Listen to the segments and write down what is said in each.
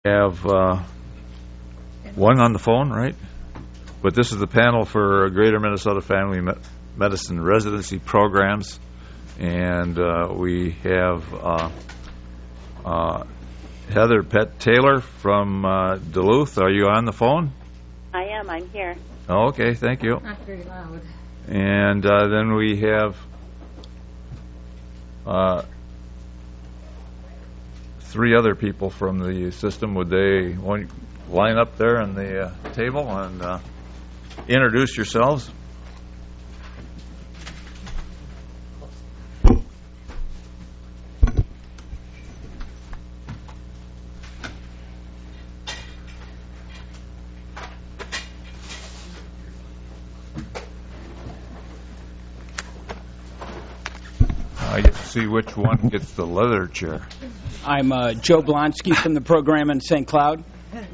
Have one on the phone, right? But this is the panel for Greater Minnesota Family Medicine Residency Programs, and we have Heather Pett-Taylor from Duluth. Are you on the phone? I am. I'm here. Oh, okay, thank you. Not very loud. And then we have three other people from the system. Would they want to line up there on the table and introduce yourselves? I get to see which one gets the leather chair. I'm Joe Blonsky from the program in St. Cloud.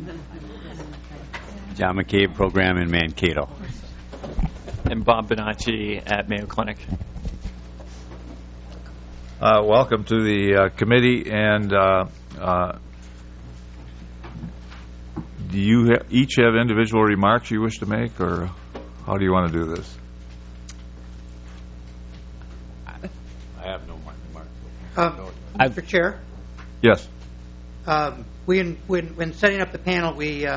John McCabe, program in Mankato. And Bob Bonacci at Mayo Clinic. Welcome to the committee, and do you each have individual remarks you wish to make, or how do you want to do this? I have no remarks. Mr. Chair, Yes. when setting up the panel, we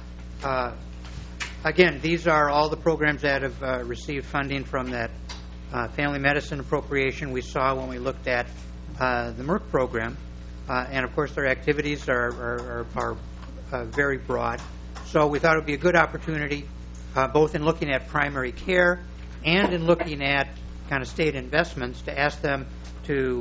again, these are all the programs that have received funding from that family medicine appropriation we saw when we looked at the Merck program, and of course their activities are very broad. So we thought it would be a good opportunity, both in looking at primary care and in looking at kind of state investments, to ask them to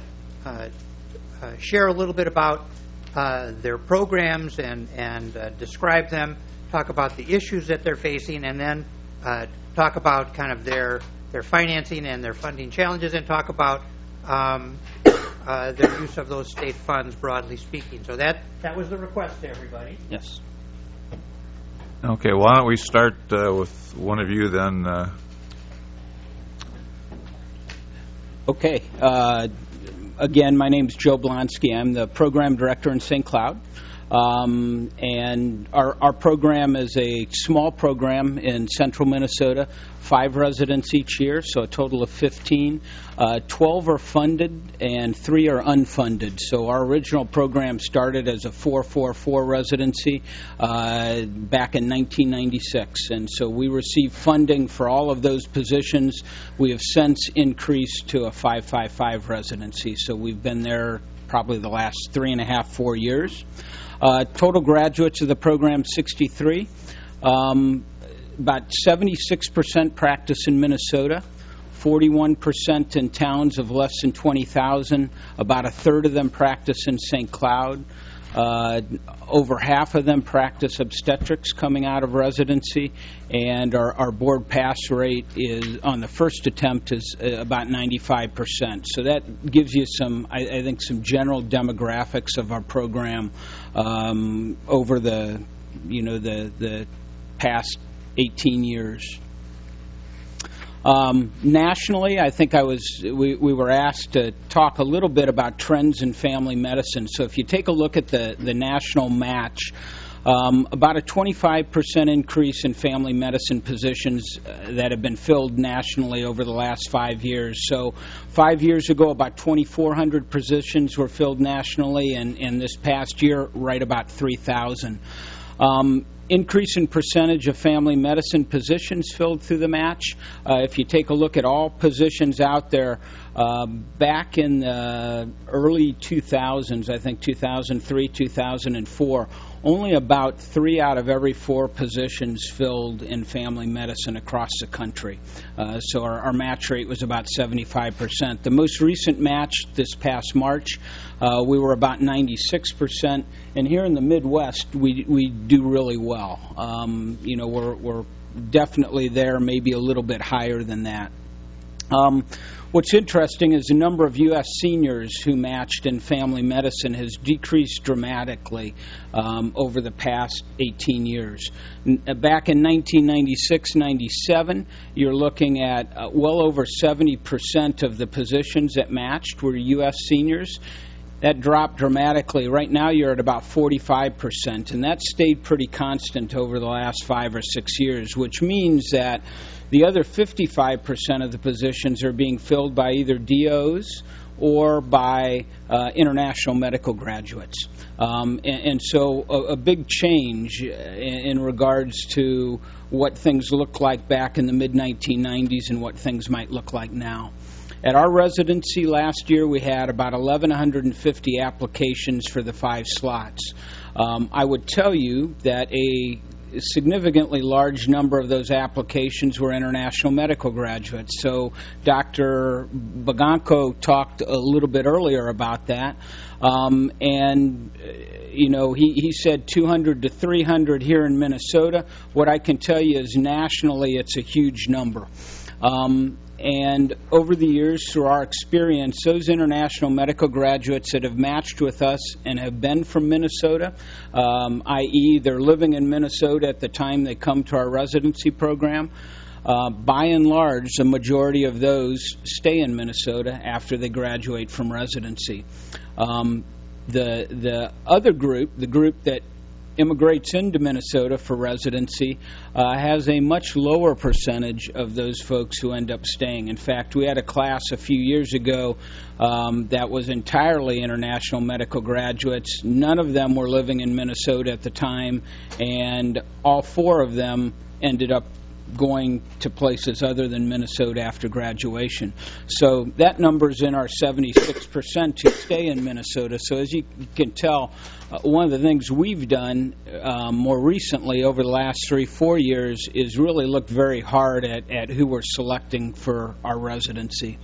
share a little bit about their programs and describe them, talk about the issues that they're facing, and then talk about kind of their financing and their funding challenges, and talk about their use of those state funds, broadly speaking. So that was the request to everybody. Yes. Okay, why don't we start with one of you then? Okay. Again, my name's Joe Blonsky. I'm the program director in St. Cloud. And our program is a small program in central Minnesota, 5 residents each year, so a total of 15. 12 are funded and 3 are unfunded. So our original program started as a 444 residency back in 1996. And so we received funding for all of those positions. We have since increased to a 555 residency. So we've been there probably the last 3.5, 4 years. Total graduates of the program, 63. About 76% practice in Minnesota, 41% in towns of less than 20,000. About a third of them practice in St. Cloud. Over half of them practice obstetrics coming out of residency, and our board pass rate is on the first attempt is about 95%. So that gives you some, I think, some general demographics of our program over the past 18 years. Nationally, I think we were asked to talk a little bit about trends in family medicine. So if you take a look at the national match, about a 25% increase in family medicine positions that have been filled nationally over the last 5 years. So 5 years ago, about 2,400 positions were filled nationally, and this past year, right about 3,000. Increase in percentage of family medicine positions filled through the match. If you take a look at all positions out there, back in the early 2000s, I think 2003, 2004, only about 3 out of every 4 positions filled in family medicine across the country. So our match rate was about 75%. The most recent match this past March, we were about 96%. And here in the Midwest, we do really well. We're definitely there, maybe a little bit higher than that. What's interesting is the number of U.S. seniors who matched in family medicine has decreased dramatically over the past 18 years. Back in 1996-97, you're looking at well over 70% of the positions that matched were U.S. seniors. that dropped dramatically. Right now you're at about 45%, and that stayed pretty constant over the last 5 or 6 years, which means that the other 55% of the positions are being filled by either DOs or by international medical graduates. And so a big change in regards to what things looked like back in the mid-1990s and what things might look like now. At our residency last year, we had about 1,150 applications for the 5 slots. I would tell you that a significantly large number of those applications were international medical graduates. So Dr. Baganko talked a little bit earlier about that. He said 200 to 300 here in Minnesota. What I can tell you is nationally it's a huge number. And over the years, through our experience, those international medical graduates that have matched with us and have been from Minnesota, i.e. they're living in Minnesota at the time they come to our residency program, by and large, the majority of those stay in Minnesota after they graduate from residency. The other group, the group that immigrates into Minnesota for residency, has a much lower percentage of those folks who end up staying. In fact, we had a class a few years ago that was entirely international medical graduates. None of them were living in Minnesota at the time, and all 4 of them ended up going to places other than Minnesota after graduation. So that number's in our 76% who stay in Minnesota. So as you can tell, one of the things we've done more recently over the last 3-4 years is really look very hard at who we're selecting for our residency.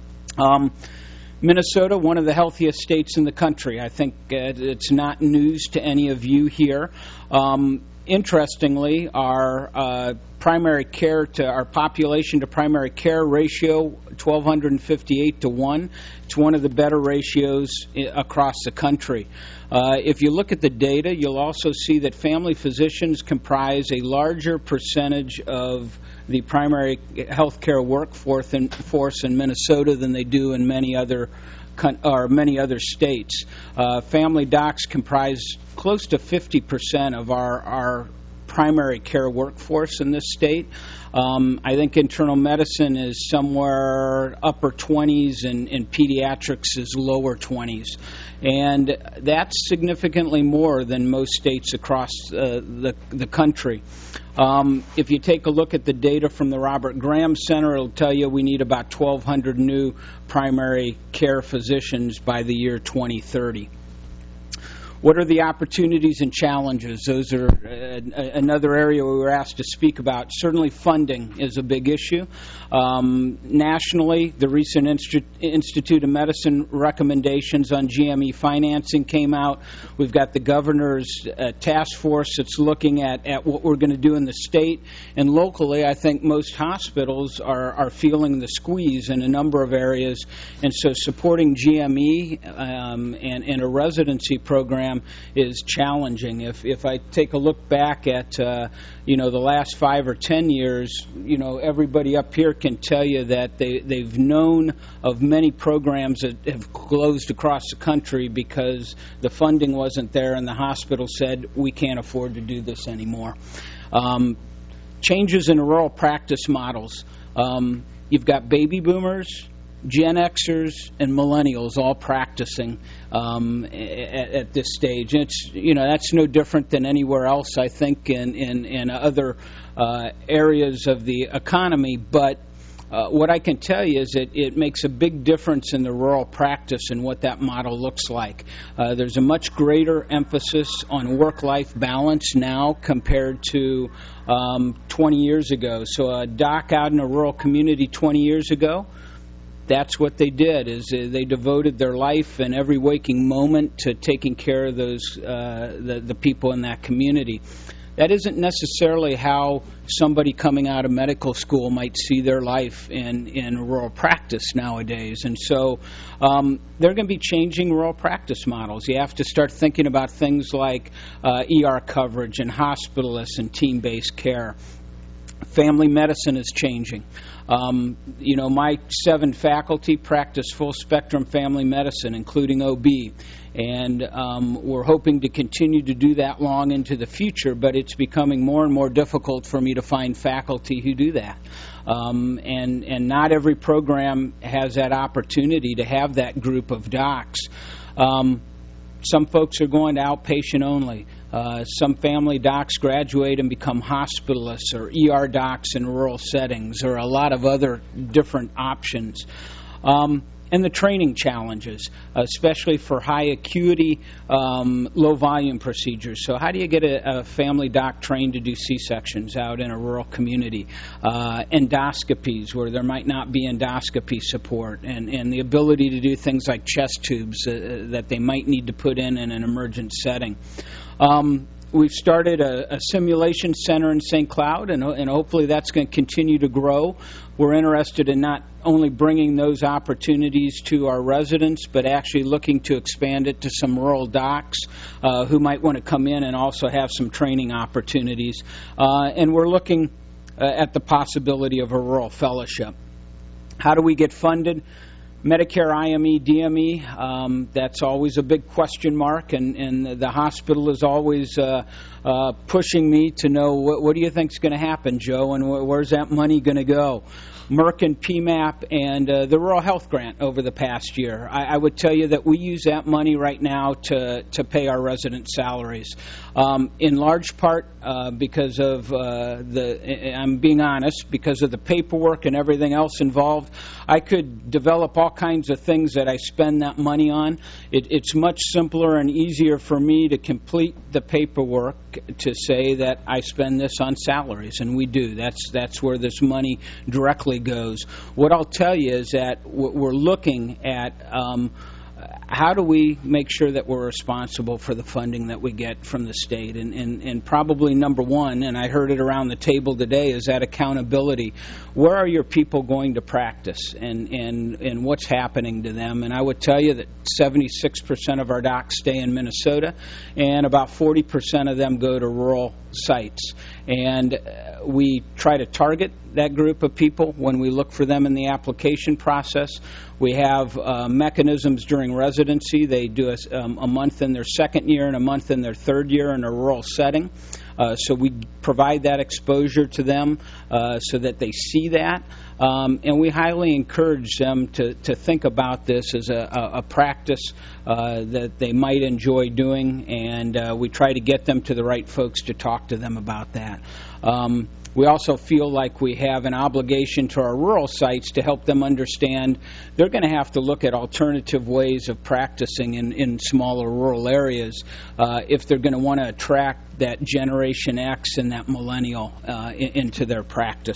Minnesota, one of the healthiest states in the country. I think it's not news to any of you here. Interestingly, our primary care to our population to primary care ratio, 1,258 to 1. It's one of the better ratios across the country. If you look at the data, you'll also see that family physicians comprise a larger percentage of the primary health care workforce in Minnesota than they do in many other states. Family docs comprise close to 50% of our primary care workforce in this state. I think internal medicine is somewhere upper 20s and pediatrics is lower 20s. And that's significantly more than most states across the country. If you take a look at the data from the Robert Graham Center, it'll tell you we need about 1,200 new primary care physicians by the year 2030. What are the opportunities and challenges? Those are another area we were asked to speak about. Certainly funding is a big issue. Nationally, the recent Institute of Medicine recommendations on GME financing came out. We've got the governor's task force that's looking at what we're going to do in the state. And locally, I think most hospitals are feeling the squeeze in a number of areas. And so supporting GME and a residency program is challenging. If I take a look back at the last 5 or 10 years, everybody up here can tell you that they've known of many programs that have closed across the country because the funding wasn't there and the hospital said we can't afford to do this anymore. Changes in rural practice models. You've got baby boomers, Gen Xers, and millennials all practicing at this stage. And it's that's no different than anywhere else, I think, in other areas of the economy. But what I can tell you is it makes a big difference in the rural practice and what that model looks like. There's a much greater emphasis on work-life balance now compared to 20 years ago. So a doc out in a rural community 20 years ago, that's what they did, is they devoted their life and every waking moment to taking care of those the people in that community. That isn't necessarily how somebody coming out of medical school might see their life in rural practice nowadays. And so they're going to be changing rural practice models. You have to start thinking about things like ER coverage and hospitalists and team-based care. Family medicine is changing. My 7 faculty practice full-spectrum family medicine, including OB, and we're hoping to continue to do that long into the future, but it's becoming more and more difficult for me to find faculty who do that. And not every program has that opportunity to have that group of docs. Some folks are going to outpatient only. Some family docs graduate and become hospitalists or ER docs in rural settings, or a lot of other different options. And the training challenges, especially for high acuity, low volume procedures. So how do you get a family doc trained to do C-sections out in a rural community? Endoscopies, where there might not be endoscopy support, and the ability to do things like chest tubes that they might need to put in an emergent setting. We've started a simulation center in St. Cloud, and hopefully that's going to continue to grow. We're interested in not only bringing those opportunities to our residents, but actually looking to expand it to some rural docs who might want to come in and also have some training opportunities. And we're looking at the possibility of a rural fellowship. How do we get funded? Medicare, IME, DME, that's always a big question mark, and the hospital is always pushing me to know what do you think is going to happen, Joe, and where's that money going to go? Merck and PMAP and the Rural Health Grant over the past year. I would tell you that we use that money right now to pay our resident salaries. In large part because of I'm being honest, because of the paperwork and everything else involved. I could develop all kinds of things that I spend that money on. It's much simpler and easier for me to complete the paperwork to say that I spend this on salaries, and we do. That's where this money directly goes. What I'll tell you is that we're looking at how do we make sure that we're responsible for the funding that we get from the state? And probably number one, and I heard it around the table today, is that accountability. Where are your people going to practice, and what's happening to them? And I would tell you that 76% of our docs stay in Minnesota, and about 40% of them go to rural sites. And we try to target that group of people when we look for them in the application process. We have mechanisms during residency. They do a month in their second year and a month in their third year in a rural setting. So we provide that exposure to them so that they see that. And we highly encourage them to think about this as a practice that they might enjoy doing, and we try to get them to the right folks to talk to them about that. We also feel like we have an obligation to our rural sites to help them understand they're going to have to look at alternative ways of practicing in smaller rural areas if they're going to want to attract that Generation X and that millennial into their practice.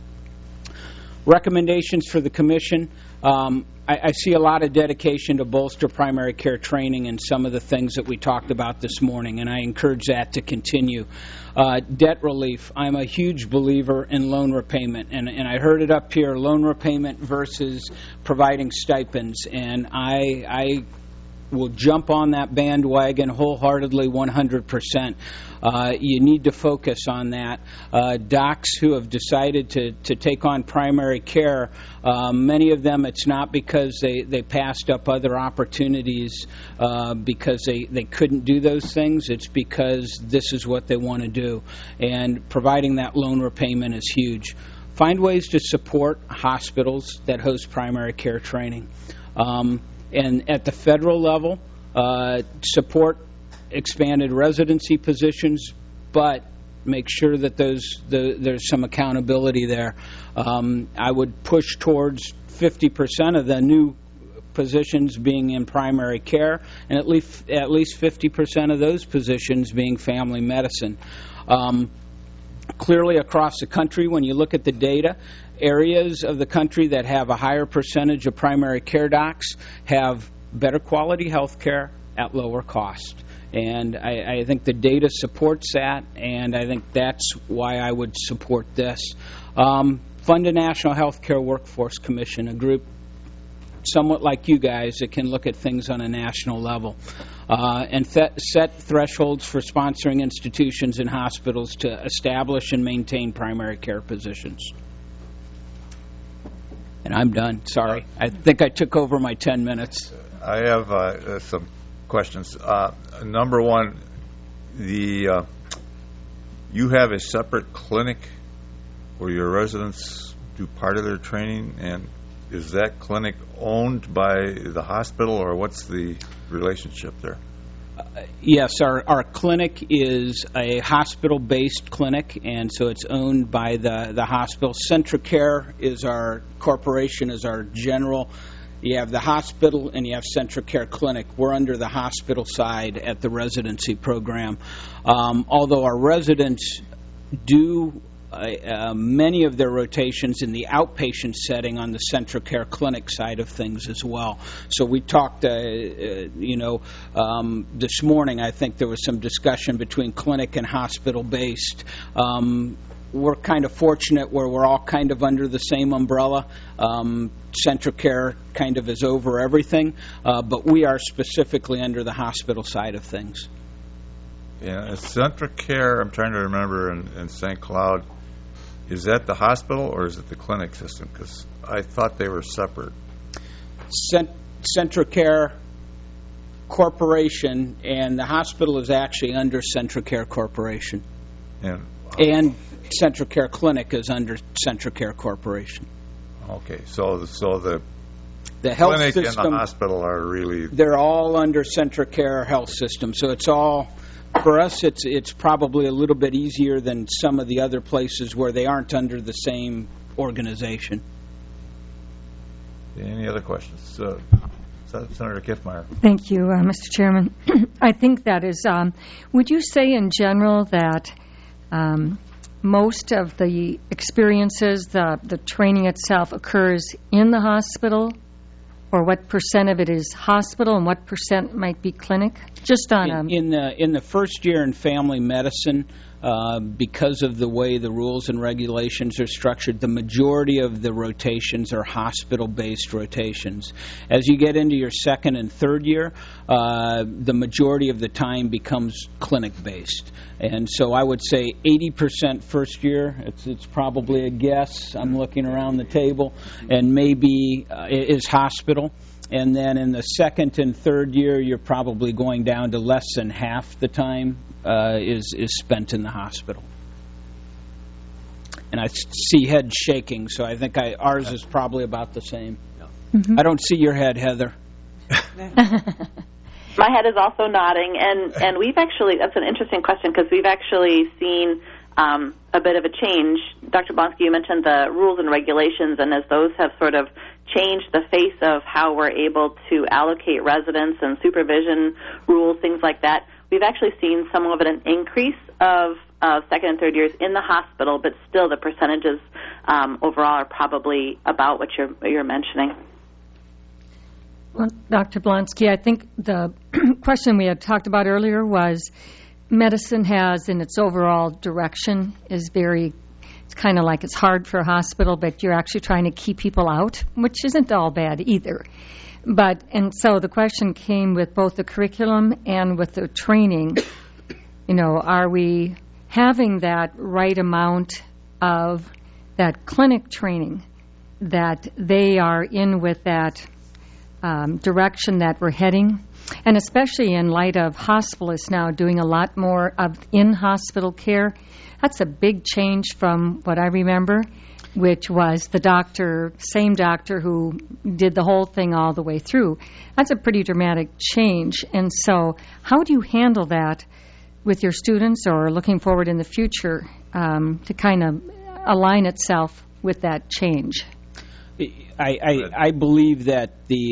Recommendations for the Commission. I see a lot of dedication to bolster primary care training and some of the things that we talked about this morning, and I encourage that to continue. Debt relief. I'm a huge believer in loan repayment, and I heard it up here, loan repayment versus providing stipends, and I will jump on that bandwagon wholeheartedly 100%. You need to focus on that. Docs who have decided to take on primary care, many of them it's not because they passed up other opportunities because they couldn't do those things. It's because this is what they want to do. And providing that loan repayment is huge. Find ways to support hospitals that host primary care training. And at the federal level, support expanded residency positions, but make sure that there's some accountability there. I would push towards 50% of the new positions being in primary care, and at least 50% of those positions being family medicine. Clearly across the country, when you look at the data, areas of the country that have a higher percentage of primary care docs have better quality health care at lower cost. And I think the data supports that, and I think that's why I would support this. Fund a National Healthcare Workforce Commission, a group somewhat like you guys, that can look at things on a national level and set thresholds for sponsoring institutions and hospitals to establish and maintain primary care positions. And I'm done. Sorry. I think I took over my 10 minutes. I have some questions. Number one, you have a separate clinic where your residents do part of their training, and is that clinic owned by the hospital, or what's the relationship there? Yes, our clinic is a hospital-based clinic, and so it's owned by the hospital. Centricare is our corporation, is our general. You have the hospital and you have Centricare Clinic. We're under the hospital side at the residency program. Although our residents do many of their rotations in the outpatient setting on the Centricare Clinic side of things as well. So we talked, this morning, I think there was some discussion between clinic and hospital-based. We're kind of fortunate where we're all kind of under the same umbrella. Centricare kind of is over everything, but we are specifically under the hospital side of things. Yeah, Centricare, I'm trying to remember, in St. Cloud, is that the hospital or is it the clinic system? Because I thought they were separate. Centricare Corporation, and the hospital is actually under Centricare Corporation. And Centricare Clinic is under Centricare Corporation. Okay, so the health clinic system and the hospital are really... They're all under Centricare Health System, so it's all... For us, it's probably a little bit easier than some of the other places where they aren't under the same organization. Any other questions? Senator Kiffmeyer. Thank you, Mr. Chairman. I think that is, would you say in general that most of the experiences, the training itself occurs in the hospital? Or what percent of it is hospital and what percent might be clinic? Just on in the first year in family medicine, because of the way the rules and regulations are structured, the majority of the rotations are hospital-based rotations. As you get into your second and third year, the majority of the time becomes clinic-based. And so I would say 80% first year, it's probably a guess, I'm looking around the table, and maybe is hospital. And then in the second and third year, you're probably going down to less than half the time is spent in the hospital. And I see heads shaking, so I think ours is probably about the same. Mm-hmm. I don't see your head, Heather. My head is also nodding, and we've actually, that's an interesting question, because we've actually seen a bit of a change. Dr. Blonsky, you mentioned the rules and regulations, and as those have sort of changed the face of how we're able to allocate residents and supervision rules, things like that, we've actually seen some of an increase of second and third years in the hospital, but still the percentages overall are probably about what you're mentioning. Well, Dr. Blonsky, I think the question we had talked about earlier was medicine has, in its overall direction, is very, it's kind of like it's hard for a hospital, but you're actually trying to keep people out, which isn't all bad either. But, and so the question came with both the curriculum and with the training, are we having that right amount of that clinic training, that they are in with that direction that we're heading, and especially in light of hospitalists now doing a lot more of in-hospital care. That's a big change from what I remember, which was the same doctor who did the whole thing all the way through. That's a pretty dramatic change. And so how do you handle that with your students or looking forward in the future to kind of align itself with that change? I believe that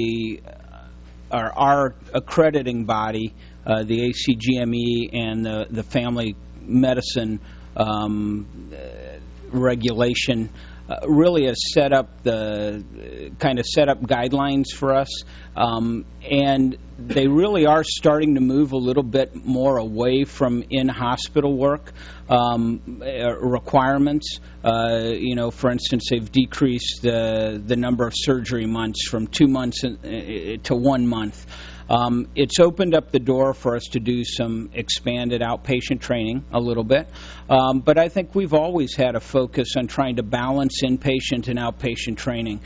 our accrediting body, the ACGME and the family medicine regulation, really has set up guidelines for us, and they really are starting to move a little bit more away from in-hospital work requirements. For instance, they've decreased the number of surgery months from 2 months to 1 month. It's opened up the door for us to do some expanded outpatient training a little bit, but I think we've always had a focus on trying to balance inpatient and outpatient training.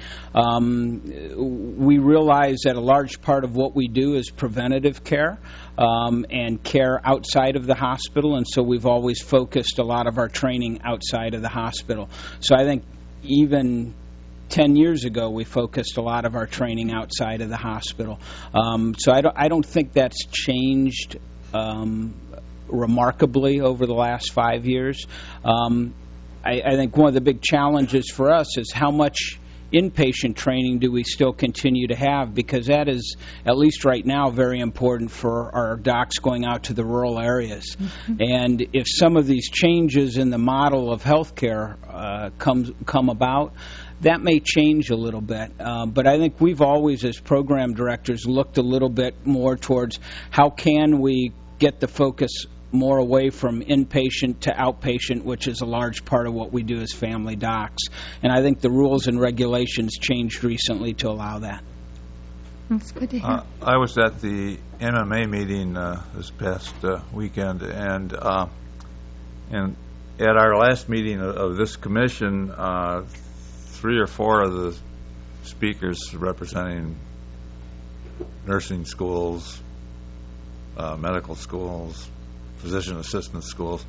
We realize that a large part of what we do is preventative care and care outside of the hospital, and so we've always focused a lot of our training outside of the hospital. So I think even 10 years ago, we focused a lot of our training outside of the hospital. So I don't think that's changed remarkably over the last 5 years. I think one of the big challenges for us is how much inpatient training do we still continue to have, because that is, at least right now, very important for our docs going out to the rural areas. Mm-hmm. And if some of these changes in the model of healthcare come about, that may change a little bit. But I think we've always, as program directors, looked a little bit more towards how can we get the focus more away from inpatient to outpatient, which is a large part of what we do as family docs. And I think the rules and regulations changed recently to allow that. That's good to hear. I was at the MMA meeting this past weekend, and at our last meeting of this commission, 3 or 4 of the speakers representing nursing schools, medical schools, physician assistant schools,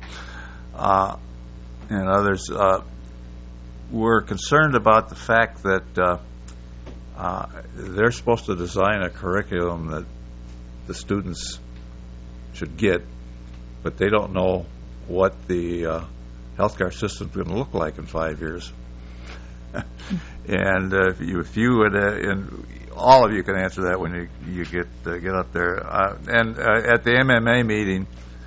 and others were concerned about the fact that they're supposed to design a curriculum that the students should get, but they don't know what the healthcare system is going to look like in 5 years. And if you would, and all of you can answer that when you get up there. And at the MMA meeting,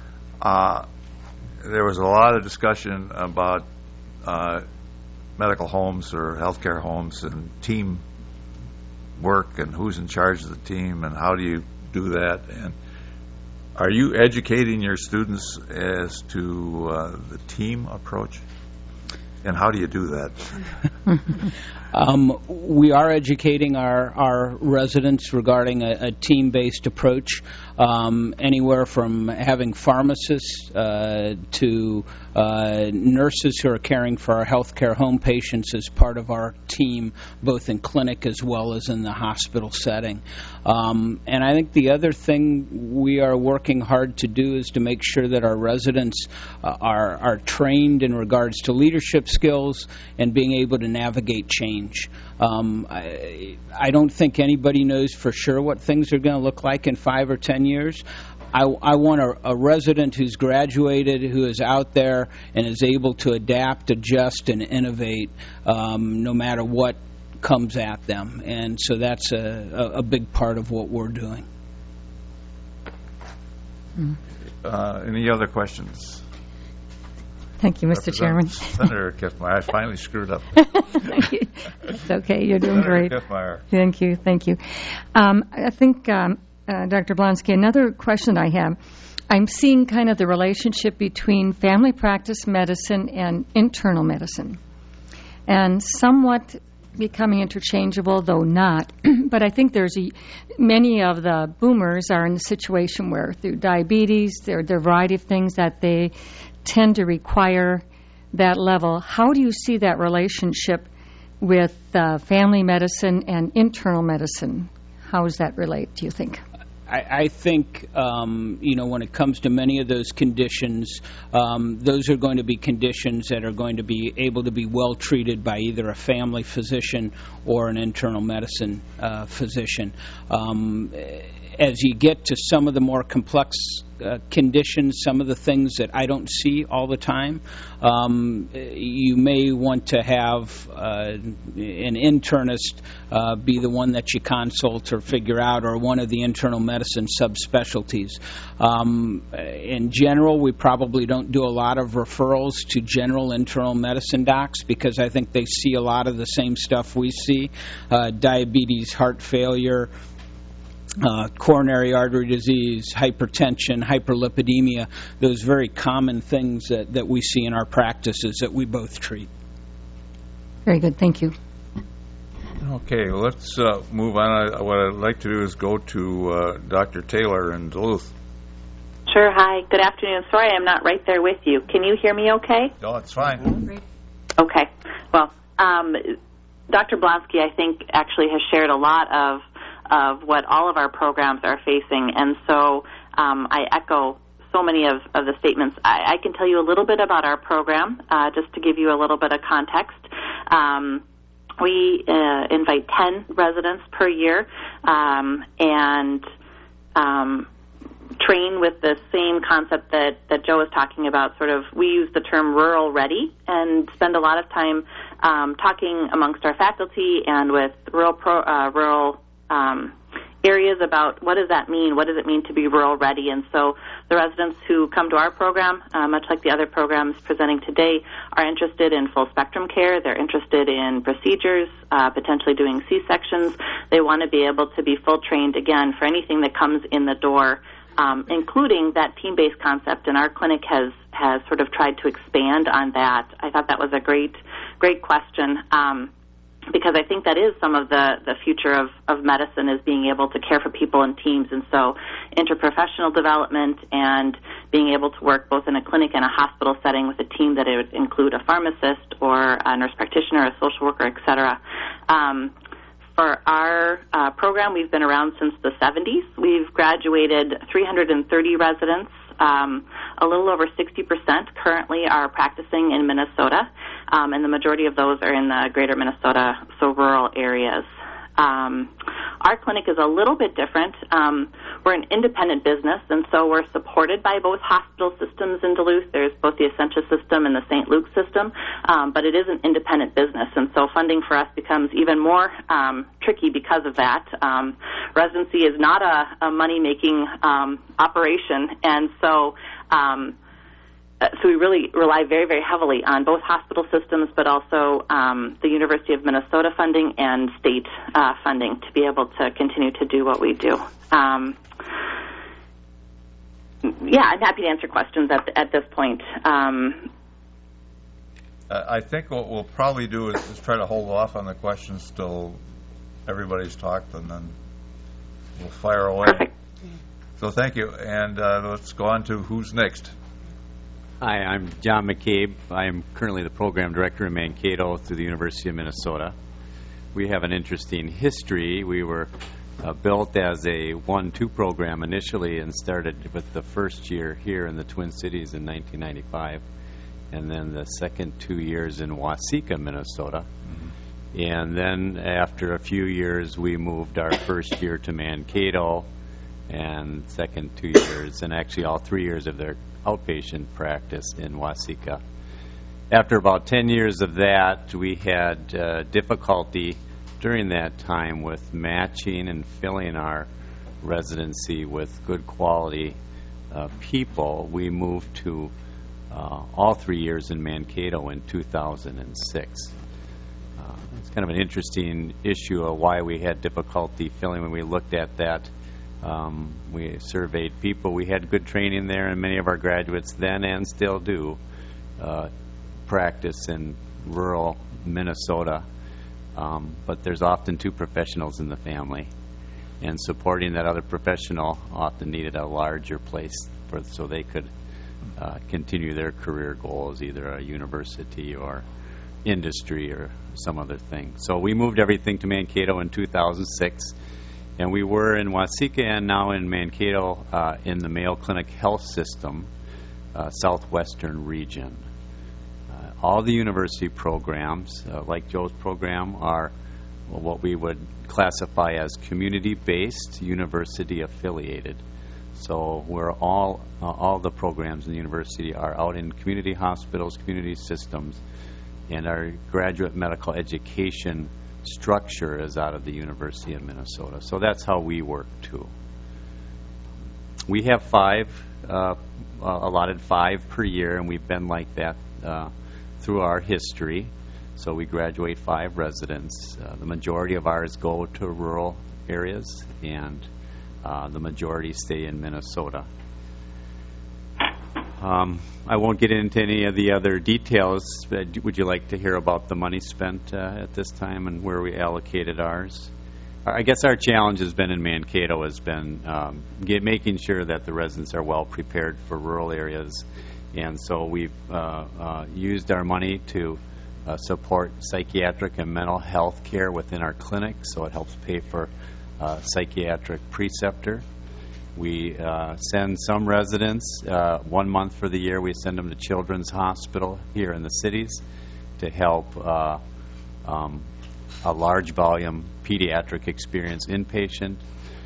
there was a lot of discussion about medical homes or healthcare homes and team work and who's in charge of the team and how do you do that. And are you educating your students as to the team approach? And how do you do that? We are educating our residents regarding a team-based approach, anywhere from having pharmacists to nurses who are caring for our healthcare home patients as part of our team, both in clinic as well as in the hospital setting. And I think the other thing we are working hard to do is to make sure that our residents are trained in regards to leadership skills and being able to navigate change. I don't think anybody knows for sure what things are going to look like in 5 or 10 years. I want a resident who's graduated, who is out there and is able to adapt, adjust, and innovate no matter what comes at them. And so that's a big part of what we're doing. Any other questions? Thank you, Mr. Chairman. Senator Kiffmeyer, I finally screwed up. It's okay. You're doing great. Kiffmeyer. Thank you. I think, Dr. Blonsky, another question I have, I'm seeing kind of the relationship between family practice medicine and internal medicine, and somewhat becoming interchangeable, though not. But I think many of the boomers are in the situation where through diabetes, there are a variety of things that they tend to require that level. How do you see that relationship with family medicine and internal medicine? How does that relate, do you think? I think, when it comes to many of those conditions, those are going to be conditions that are going to be able to be well treated by either a family physician or an internal medicine physician. As you get to some of the more complex conditions, some of the things that I don't see all the time. You may want to have an internist be the one that you consult or figure out, or one of the internal medicine subspecialties. In general, we probably don't do a lot of referrals to general internal medicine docs because I think they see a lot of the same stuff we see, diabetes, heart failure, coronary artery disease, hypertension, hyperlipidemia, those very common things that we see in our practices that we both treat. Very good. Thank you. Okay, well, let's move on. What I'd like to do is go to Dr. Taylor in Duluth. Sure. Hi. Good afternoon. Sorry I'm not right there with you. Can you hear me okay? No, it's fine. Okay. Well, Dr. Blonsky, I think, actually has shared a lot of what all of our programs are facing, and so I echo so many of the statements. I can tell you a little bit about our program, just to give you a little bit of context. We invite 10 residents per year and train with the same concept that Joe was talking about. Sort of, we use the term rural ready and spend a lot of time talking amongst our faculty and with rural areas about what does that mean, what does it mean to be rural ready. And so the residents who come to our program, much like the other programs presenting today, are interested in full spectrum care. They're interested in procedures, potentially doing C-sections. They want to be able to be full trained, again, for anything that comes in the door, including that team-based concept. And our clinic has sort of tried to expand on that. I thought that was a great question. Because I think that is some of the future of medicine, is being able to care for people in teams. And so interprofessional development and being able to work both in a clinic and a hospital setting with a team that it would include a pharmacist or a nurse practitioner, a social worker, et cetera. For our program, we've been around since the 70s. We've graduated 330 residents. A little over 60% currently are practicing in Minnesota, and the majority of those are in the greater Minnesota, so rural areas. Our clinic is a little bit different. We're an independent business, and so we're supported by both hospital systems in Duluth. There's both the Essentia system and the St. Luke system, but it is an independent business, and so funding for us becomes even more tricky because of that. Residency is not a money-making operation, and so we really rely very, very heavily on both hospital systems, but also the University of Minnesota funding and state funding to be able to continue to do what we do. I'm happy to answer questions at this point. I think what we'll probably do is try to hold off on the questions till everybody's talked, and then we'll fire away. Perfect. So thank you, and let's go on to who's next. Hi, I'm John McCabe. I am currently the program director in Mankato through the University of Minnesota. We have an interesting history. We were built as a 1-2 program initially and started with the first year here in the Twin Cities in 1995, and then the second 2 years in Waseca, Minnesota. Mm-hmm. And then after a few years, we moved our first year to Mankato, and second 2 years, and actually all 3 years of their outpatient practice in Waseca. After about 10 years of that, we had difficulty during that time with matching and filling our residency with good quality people. We moved to all 3 years in Mankato in 2006. It's kind of an interesting issue of why we had difficulty filling when we looked at that. We surveyed people. We had good training there, and many of our graduates then and still do practice in rural Minnesota. But there's often 2 professionals in the family, and supporting that other professional often needed a larger place so they could continue their career goals, either a university or industry or some other thing. So we moved everything to Mankato in 2006. And we were in Waseca and now in Mankato in the Mayo Clinic Health System, southwestern region. All the university programs, like Joe's program, are what we would classify as community-based, university-affiliated. So we're all the programs in the university are out in community hospitals, community systems, and our graduate medical education structure is out of the University of Minnesota. So that's how we work too. We have allotted 5 per year, and we've been like that through our history. So we graduate 5 residents. The majority of ours go to rural areas, and the majority stay in Minnesota. I won't get into any of the other details, but would you like to hear about the money spent at this time and where we allocated ours? I guess our challenge has been in Mankato has been making sure that the residents are well prepared for rural areas. And so we've used our money to support psychiatric and mental health care within our clinic, so it helps pay for psychiatric preceptor. We send some residents 1 month for the year. We send them to Children's Hospital here in the cities to help a large volume pediatric experience inpatient.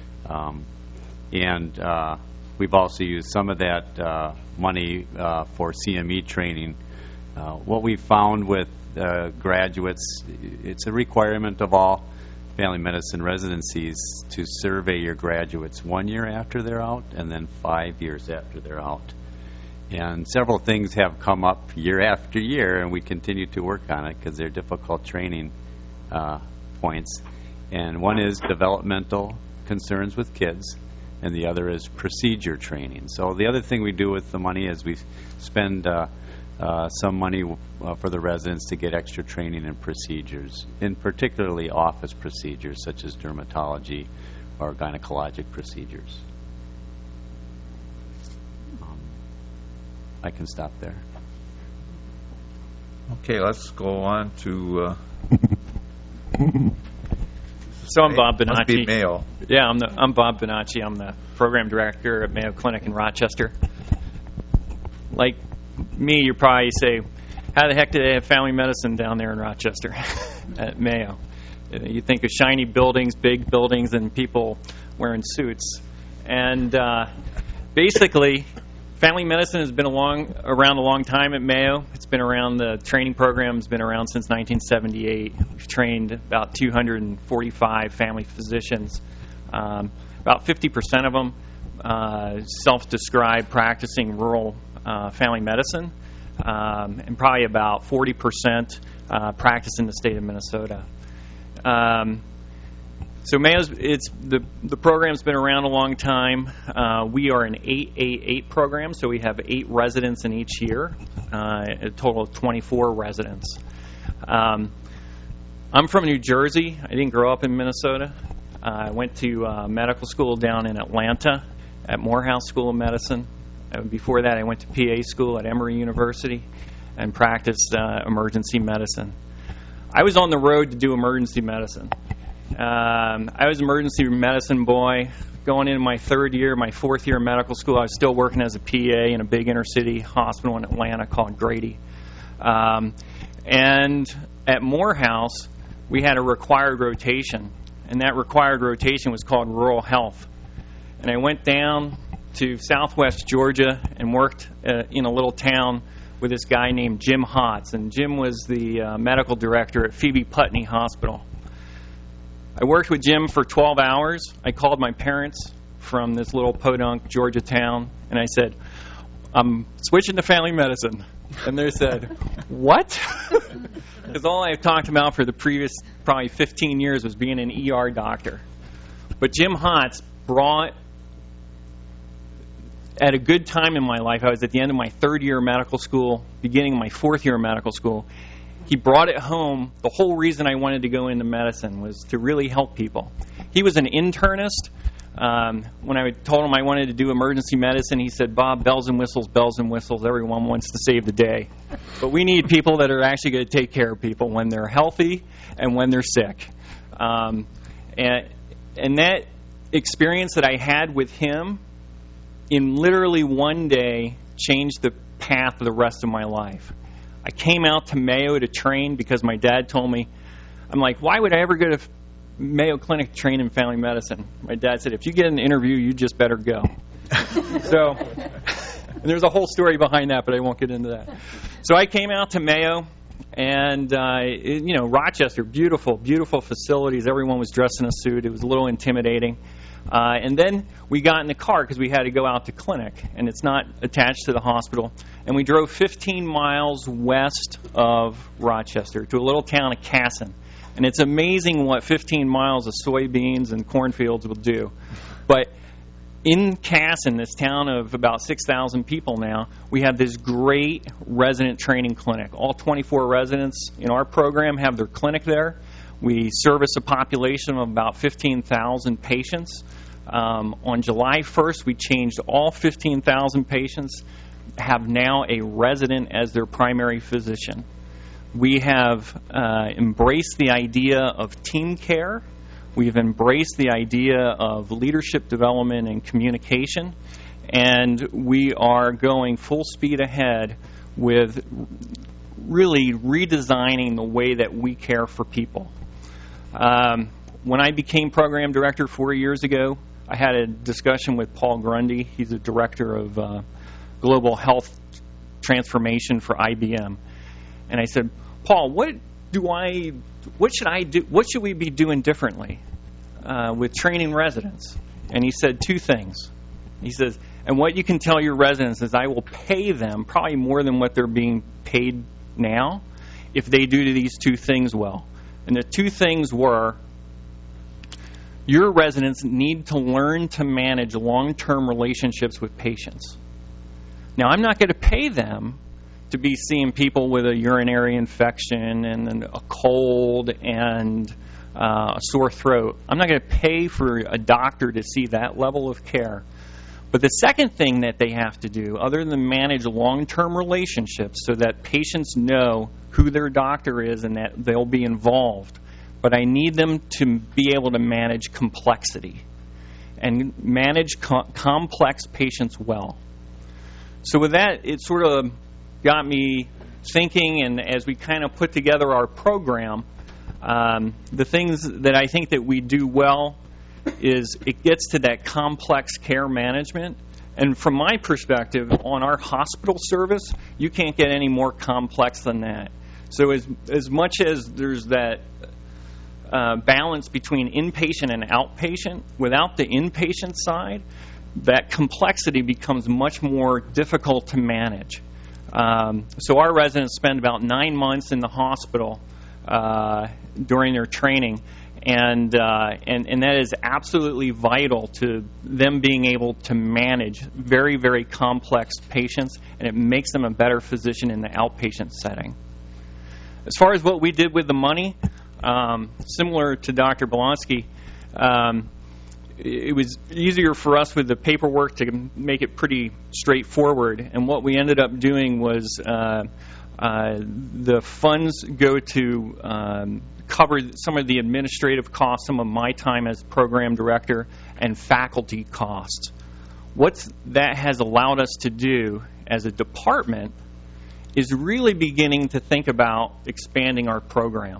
And we've also used some of that money for CME training. What we found with graduates, it's a requirement of all family medicine residencies to survey your graduates 1 year after they're out and then 5 years after they're out. And several things have come up year after year, and we continue to work on it because they're difficult training points. And one is developmental concerns with kids, and the other is procedure training. So the other thing we do with the money is we spend some money for the residents to get extra training in procedures, in particularly office procedures such as dermatology or gynecologic procedures. I can stop there. Okay, let's go on to... So I'm Bob Bonacci. Must be Mayo. Yeah, I'm Bob Bonacci. I'm the program director at Mayo Clinic in Rochester. Like me, you probably say, how the heck do they have family medicine down there in Rochester at Mayo? You think of shiny buildings, big buildings, and people wearing suits. And basically, family medicine has been around a long time at Mayo. It's been around, the training program's been around since 1978. We've trained about 245 family physicians. About 50% of them self-described practicing rural family medicine, and probably about 40% practice in the state of Minnesota. So Mayo's, the program's been around a long time. We are an 888 program, so we have 8 residents in each year, a total of 24 residents. I'm from New Jersey. I didn't grow up in Minnesota. I went to medical school down in Atlanta at Morehouse School of Medicine. Before that, I went to PA school at Emory University and practiced emergency medicine. I was on the road to do emergency medicine. I was an emergency medicine boy. Going into my 4th year of medical school, I was still working as a PA in a big inner city hospital in Atlanta called Grady. And at Morehouse, we had a required rotation, and that required rotation was called rural health. And I went down to southwest Georgia and worked in a little town with this guy named Jim Hotz. And Jim was the medical director at Phoebe Putney Hospital. I worked with Jim for 12 hours. I called my parents from this little podunk Georgia town, and I said, I'm switching to family medicine. And they said, what? Because all I've talked about for the previous probably 15 years was being an ER doctor. But Jim Hotz brought, at a good time in my life, I was at the end of my 3rd year of medical school, beginning of my 4th year of medical school. He brought it home. The whole reason I wanted to go into medicine was to really help people. He was an internist. When I told him I wanted to do emergency medicine, he said, Bob, bells and whistles, everyone wants to save the day. But we need people that are actually going to take care of people when they're healthy and when they're sick. And that experience that I had with him in literally one day changed the path of the rest of my life. I came out to Mayo to train because my dad told me, I'm like, why would I ever go to Mayo Clinic to train in family medicine? My dad said, if you get an interview, you just better go. So there's a whole story behind that, but I won't get into that. So I came out to Mayo, and Rochester, beautiful, beautiful facilities. Everyone was dressed in a suit. It was a little intimidating. And then we got in the car because we had to go out to clinic, and it's not attached to the hospital. And we drove 15 miles west of Rochester to a little town of Casson. And it's amazing what 15 miles of soybeans and cornfields will do. But in Casson, this town of about 6,000 people now, we have this great resident training clinic. All 24 residents in our program have their clinic there. We service a population of about 15,000 patients. On July 1st, we changed all 15,000 patients, have now a resident as their primary physician. We have embraced the idea of team care. We've embraced the idea of leadership development and communication. And we are going full speed ahead with really redesigning the way that we care for people. When I became program director 4 years ago, I had a discussion with Paul Grundy. He's the director of global health transformation for IBM. And I said, Paul, what should I do? What should we be doing differently with training residents? And he said two things. He says, and what you can tell your residents is I will pay them probably more than what they're being paid now if they do these two things well. And the two things were, your residents need to learn to manage long-term relationships with patients. Now, I'm not going to pay them to be seeing people with a urinary infection and a cold and a sore throat. I'm not going to pay for a doctor to see that level of care. But the second thing that they have to do, other than manage long-term relationships so that patients know who their doctor is and that they'll be involved, but I need them to be able to manage complexity and manage complex patients well. So with that, it sort of got me thinking, and as we kind of put together our program, the things that I think that we do well is it gets to that complex care management. And from my perspective, on our hospital service, you can't get any more complex than that. So as much as there's that balance between inpatient and outpatient, without the inpatient side, that complexity becomes much more difficult to manage. So our residents spend about 9 months in the hospital during their training, and that is absolutely vital to them being able to manage very, very complex patients, and it makes them a better physician in the outpatient setting. As far as what we did with the money, similar to Dr. Blonsky, it was easier for us with the paperwork to make it pretty straightforward. And what we ended up doing was the funds go to cover some of the administrative costs, some of my time as program director, and faculty costs. What that has allowed us to do as a department is really beginning to think about expanding our program.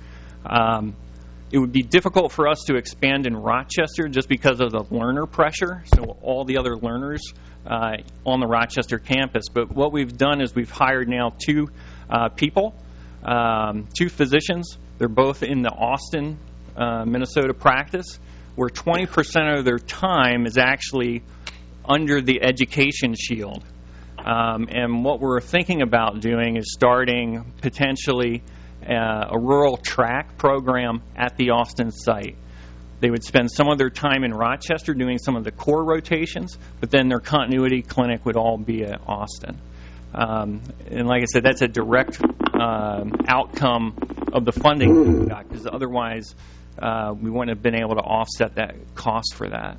It would be difficult for us to expand in Rochester just because of the learner pressure, so all the other learners on the Rochester campus. But what we've done is we've hired now two people, two physicians. They're both in the Austin, Minnesota practice, where 20% of their time is actually under the education shield. And what we're thinking about doing is starting potentially a rural track program at the Austin site. They would spend some of their time in Rochester doing some of the core rotations, but then their continuity clinic would all be at Austin. And like I said, that's a direct outcome of the funding we got, because otherwise we wouldn't have been able to offset that cost for that.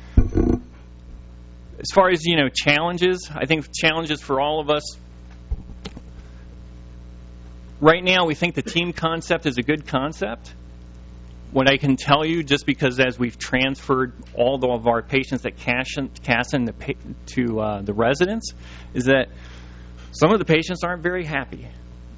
As far as, challenges, I think challenges for all of us, right now, we think the team concept is a good concept. What I can tell you, just because as we've transferred all of our patients at Casson to the residents, is that some of the patients aren't very happy.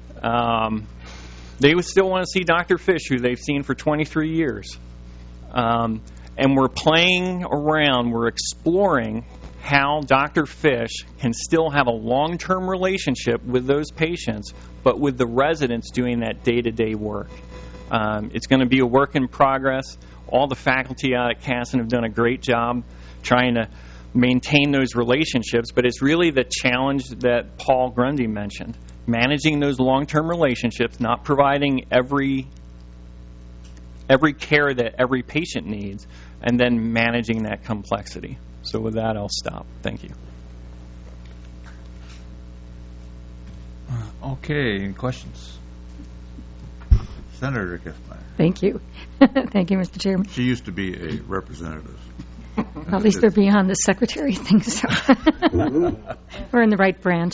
They would still want to see Dr. Fish, who they've seen for 23 years. And we're playing around, we're exploring how Dr. Fish can still have a long-term relationship with those patients, but with the residents doing that day-to-day work. It's going to be a work in progress. All the faculty out at Casson have done a great job trying to maintain those relationships, but it's really the challenge that Paul Grundy mentioned, managing those long-term relationships, not providing every care that every patient needs, and then managing that complexity. So with that, I'll stop. Thank you. Okay, any questions? Senator Kiffmeyer. Thank you. Thank you, Mr. Chairman. She used to be a representative. At least they're beyond the secretary thing, so we're in the right branch.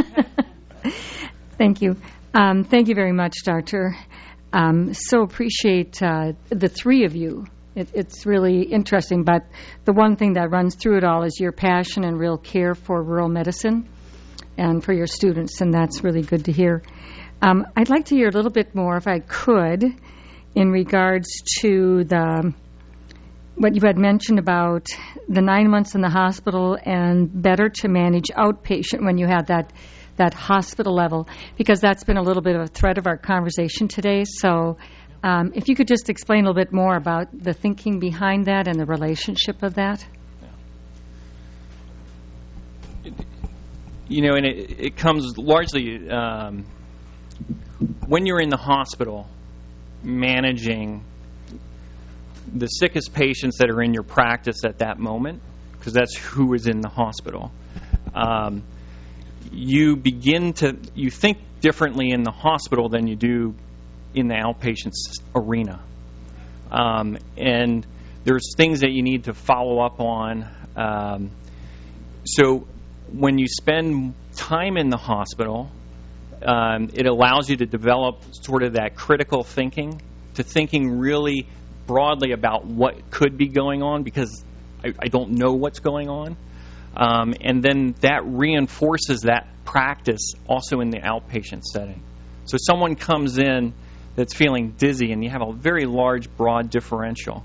Thank you. Thank you very much, Doctor. So appreciate the three of you. It's really interesting, but the one thing that runs through it all is your passion and real care for rural medicine and for your students, and that's really good to hear. I'd like to hear a little bit more, if I could, in regards to what you had mentioned about the 9 months in the hospital and better to manage outpatient when you had that hospital level, because that's been a little bit of a thread of our conversation today. So if you could just explain a little bit more about the thinking behind that and the relationship of that. You know, and it comes largely when you're in the hospital managing the sickest patients that are in your practice at that moment, because that's who is in the hospital. You think differently in the hospital than you do in the outpatient arena. And there's things that you need to follow up on. So when you spend time in the hospital, it allows you to develop sort of that critical thinking, to thinking really broadly about what could be going on, because I don't know what's going on. And then that reinforces that practice also in the outpatient setting. So someone comes in that's feeling dizzy and you have a very large, broad differential.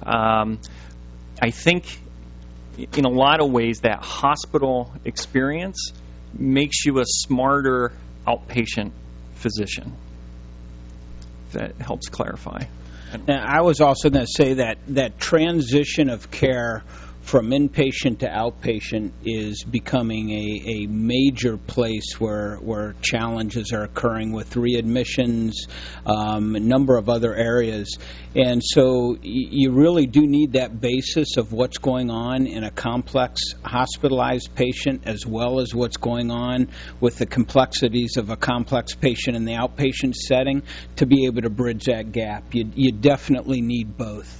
I think in a lot of ways that hospital experience makes you a smarter outpatient physician. If that helps clarify. And I was also going to say that transition of care from inpatient to outpatient is becoming a major place where challenges are occurring with readmissions, a number of other areas. And so you really do need that basis of what's going on in a complex hospitalized patient, as well as what's going on with the complexities of a complex patient in the outpatient setting, to be able to bridge that gap. You definitely need both.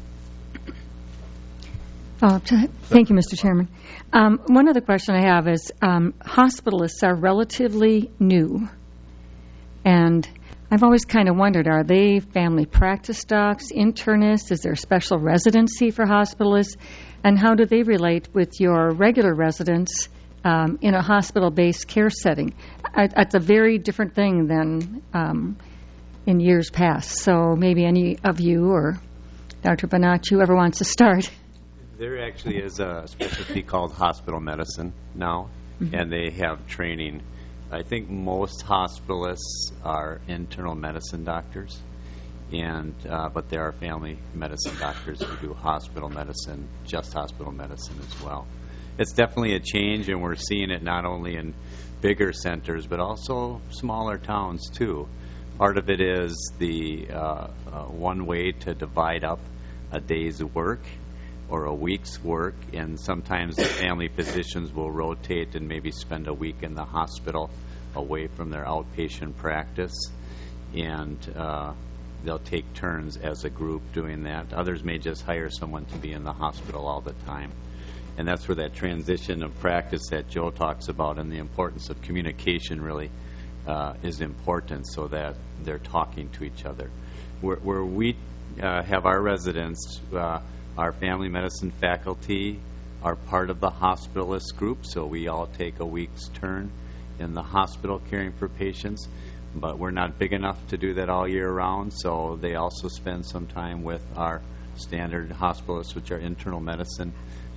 Thank you, Mr. Chairman. One other question I have is hospitalists are relatively new, and I've always kind of wondered, are they family practice docs, internists? Is there a special residency for hospitalists? And how do they relate with your regular residents in a hospital-based care setting? It's a very different thing than in years past. So maybe any of you or Dr. Bonacci, whoever wants to start. There actually is a specialty called hospital medicine now, and they have training. I think most hospitalists are internal medicine doctors, but there are family medicine doctors who do hospital medicine, just hospital medicine as well. It's definitely a change, and we're seeing it not only in bigger centers, but also smaller towns too. Part of it is the one way to divide up a day's work or a week's work, and sometimes the family physicians will rotate and maybe spend a week in the hospital away from their outpatient practice, and they'll take turns as a group doing that. Others may just hire someone to be in the hospital all the time. And that's where that transition of practice that Joe talks about and the importance of communication really is important, so that they're talking to each other. Where we have our residents, our family medicine faculty are part of the hospitalist group, so we all take a week's turn in the hospital caring for patients, but we're not big enough to do that all year round, so they also spend some time with our standard hospitalists, which are internal medicine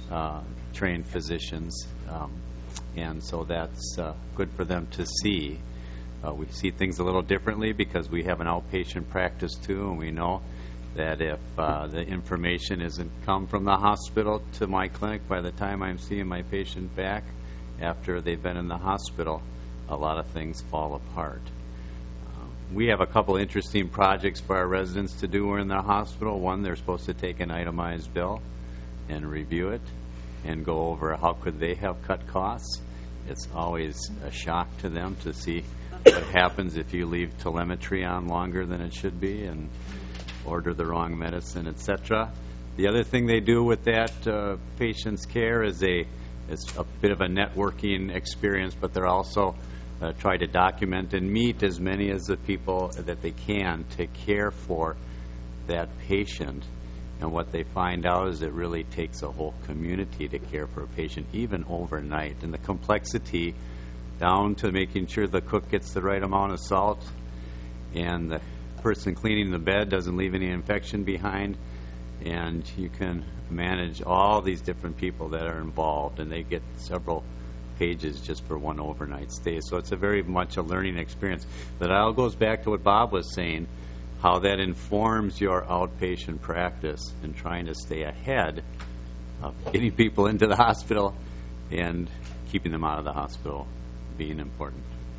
trained physicians, and so that's good for them to see. We see things a little differently because we have an outpatient practice too, and we know that if the information isn't come from the hospital to my clinic by the time I'm seeing my patient back after they've been in the hospital, a lot of things fall apart. We have a couple interesting projects for our residents to do when we're in the hospital. One, they're supposed to take an itemized bill and review it and go over how could they have cut costs. It's always a shock to them to see what happens if you leave telemetry on longer than it should be and order the wrong medicine, etc. The other thing they do with that patient's care is it's a bit of a networking experience, but they're also try to document and meet as many as the people that they can to care for that patient. And what they find out is it really takes a whole community to care for a patient, even overnight. And the complexity down to making sure the cook gets the right amount of salt and the person cleaning the bed doesn't leave any infection behind. And you can manage all these different people that are involved, and they get several pages just for one overnight stay. So it's a very much a learning experience. But it all goes back to what Bob was saying, how that informs your outpatient practice and trying to stay ahead of getting people into the hospital and keeping them out of the hospital being important.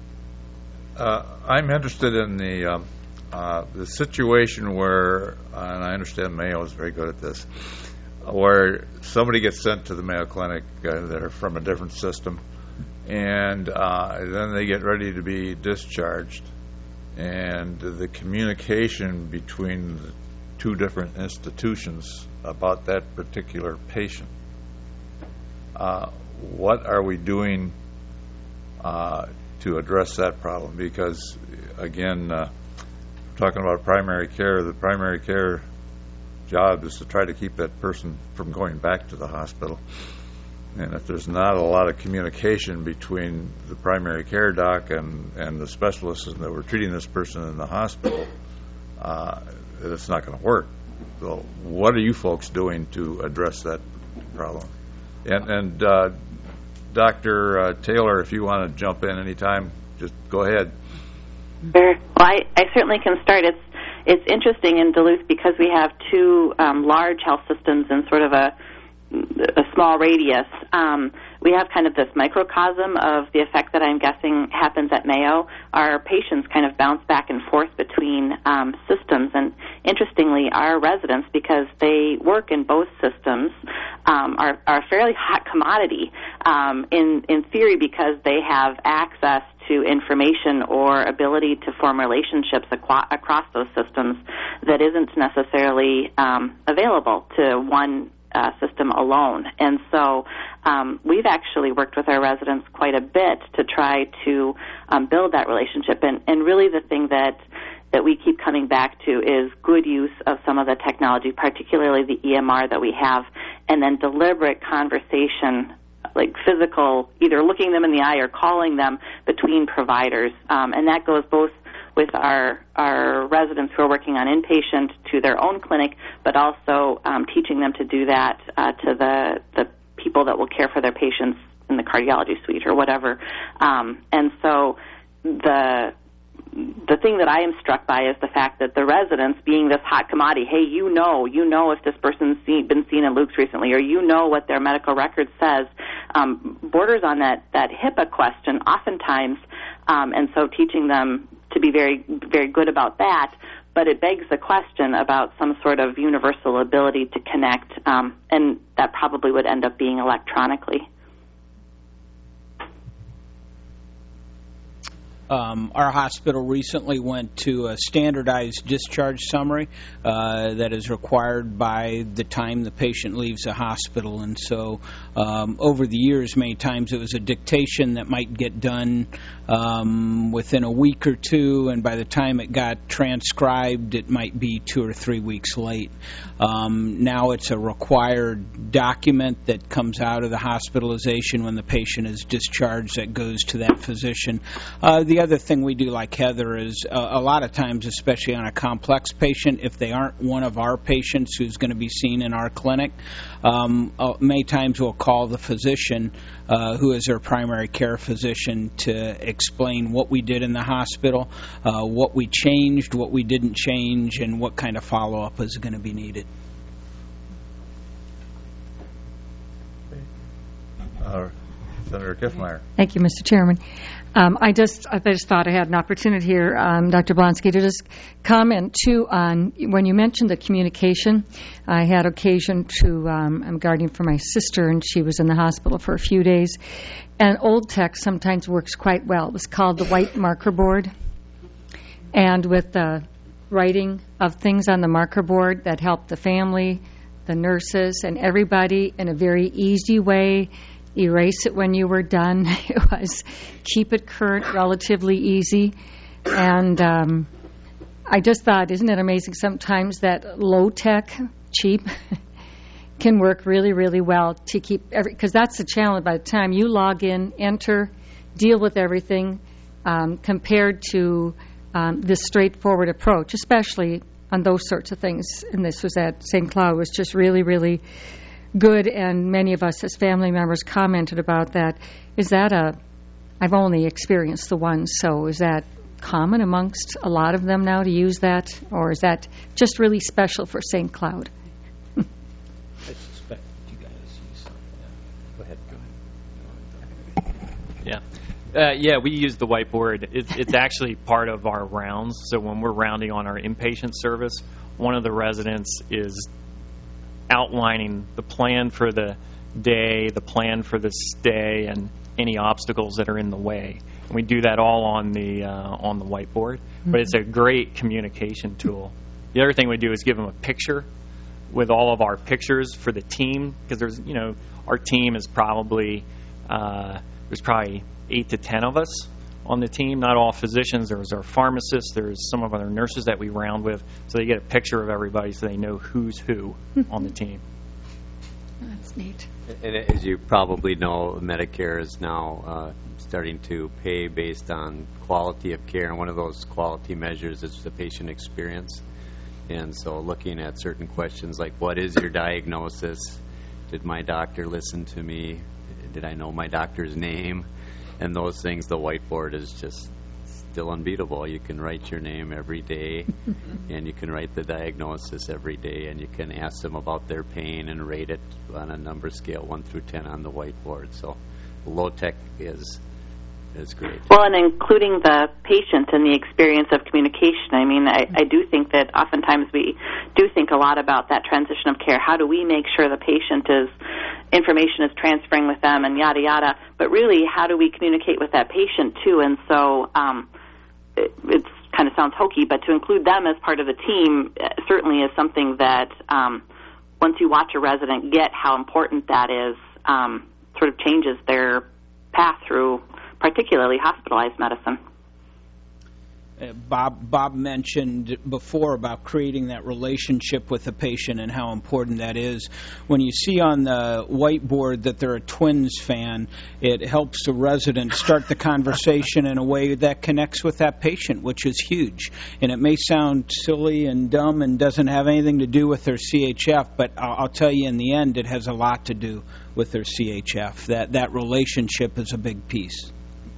I'm interested in the situation where, and I understand Mayo is very good at this, where somebody gets sent to the Mayo Clinic that are from a different system, and then they get ready to be discharged, and the communication between the two different institutions about that particular patient. What are we doing to address that problem? Because, again, talking about primary care, the primary care job is to try to keep that person from going back to the hospital. And if there's not a lot of communication between the primary care doc and the specialists that were treating this person in the hospital, it's not going to work. So what are you folks doing to address that problem? And Dr. Taylor, if you want to jump in anytime, just go ahead. Sure. Well, I certainly can start. It's interesting in Duluth because we have two large health systems in sort of a small radius. We have kind of this microcosm of the effect that I'm guessing happens at Mayo. Our patients kind of bounce back and forth between systems, and interestingly, our residents, because they work in both systems, are a fairly hot commodity in theory because they have access to information or ability to form relationships across those systems that isn't necessarily available to one system alone. And so we've actually worked with our residents quite a bit to try to build that relationship. And really the thing that we keep coming back to is good use of some of the technology, particularly the EMR that we have, and then deliberate conversation, like physical, either looking them in the eye or calling them between providers. And that goes both with our residents who are working on inpatient to their own clinic, but also teaching them to do that to the people that will care for their patients in the cardiology suite or whatever. And so the thing that I am struck by is the fact that the residents, being this hot commodity, hey, you know if this person's been seen in Luke's recently, or you know what their medical record says, borders on that HIPAA question oftentimes, and so teaching them to be very, very good about that, but it begs the question about some sort of universal ability to connect, and that probably would end up being electronically. Our hospital recently went to a standardized discharge summary that is required by the time the patient leaves the hospital. And so over the years, many times it was a dictation that might get done within a week or two, and by the time it got transcribed, it might be 2 or 3 weeks late. Now it's a required document that comes out of the hospitalization when the patient is discharged that goes to that physician. The the other thing we do, like Heather, is a lot of times, especially on a complex patient, if they aren't one of our patients who's going to be seen in our clinic, many times we'll call the physician who is their primary care physician to explain what we did in the hospital, what we changed, what we didn't change, and what kind of follow-up is going to be needed. Senator Kiffmeyer. Thank you, Mr. Chairman. I just thought I had an opportunity here, Dr. Blonsky, to just comment, too, on when you mentioned the communication. I had occasion to, I'm guarding for my sister, and she was in the hospital for a few days. And old tech sometimes works quite well. It was called the white marker board. And with the writing of things on the marker board that helped the family, the nurses, and everybody in a very easy way. Erase it when you were done. It was keep it current, relatively easy. And I just thought, isn't it amazing sometimes that low-tech, cheap, can work really, really well to keep because that's the challenge by the time you log in, enter, deal with everything compared to this straightforward approach, especially on those sorts of things. And this was at St. Cloud, was just really, really good, and many of us as family members commented about that. Is that I've only experienced the one, so is that common amongst a lot of them now to use that, or is that just really special for St. Cloud? I suspect you guys use something. Go ahead. Yeah, we use the whiteboard. It's actually part of our rounds, so when we're rounding on our inpatient service, one of the residents is outlining the plan for the day, the plan for the stay, and any obstacles that are in the way. And we do that all on the whiteboard. Mm-hmm. But it's a great communication tool. The other thing we do is give them a picture with all of our pictures for the team, because there's, our team is probably there's probably 8 to 10 of us on the team. Not all physicians. There's our pharmacists. There's some of our nurses that we round with, so they get a picture of everybody, so they know who's who on the team. That's neat. And as you probably know, Medicare is now starting to pay based on quality of care, and one of those quality measures is the patient experience. And so looking at certain questions like, what is your diagnosis? Did my doctor listen to me? Did I know my doctor's name? And those things, the whiteboard is just still unbeatable. You can write your name every day, and you can write the diagnosis every day, and you can ask them about their pain and rate it on a number scale 1 through 10 on the whiteboard. So low tech is great. Well, and including the patient and the experience of communication. I mean, I do think that oftentimes we do think a lot about that transition of care. How do we make sure the information is transferring with them and yada, yada. But really, how do we communicate with that patient, too? And so it kind of sounds hokey, but to include them as part of the team certainly is something that once you watch a resident get how important that is, sort of changes their path through particularly hospitalized medicine. Bob mentioned before about creating that relationship with the patient and how important that is. When you see on the whiteboard that they're a Twins fan, it helps the resident start the conversation in a way that connects with that patient, which is huge. And it may sound silly and dumb and doesn't have anything to do with their CHF, but I'll tell you in the end it has a lot to do with their CHF. That relationship is a big piece.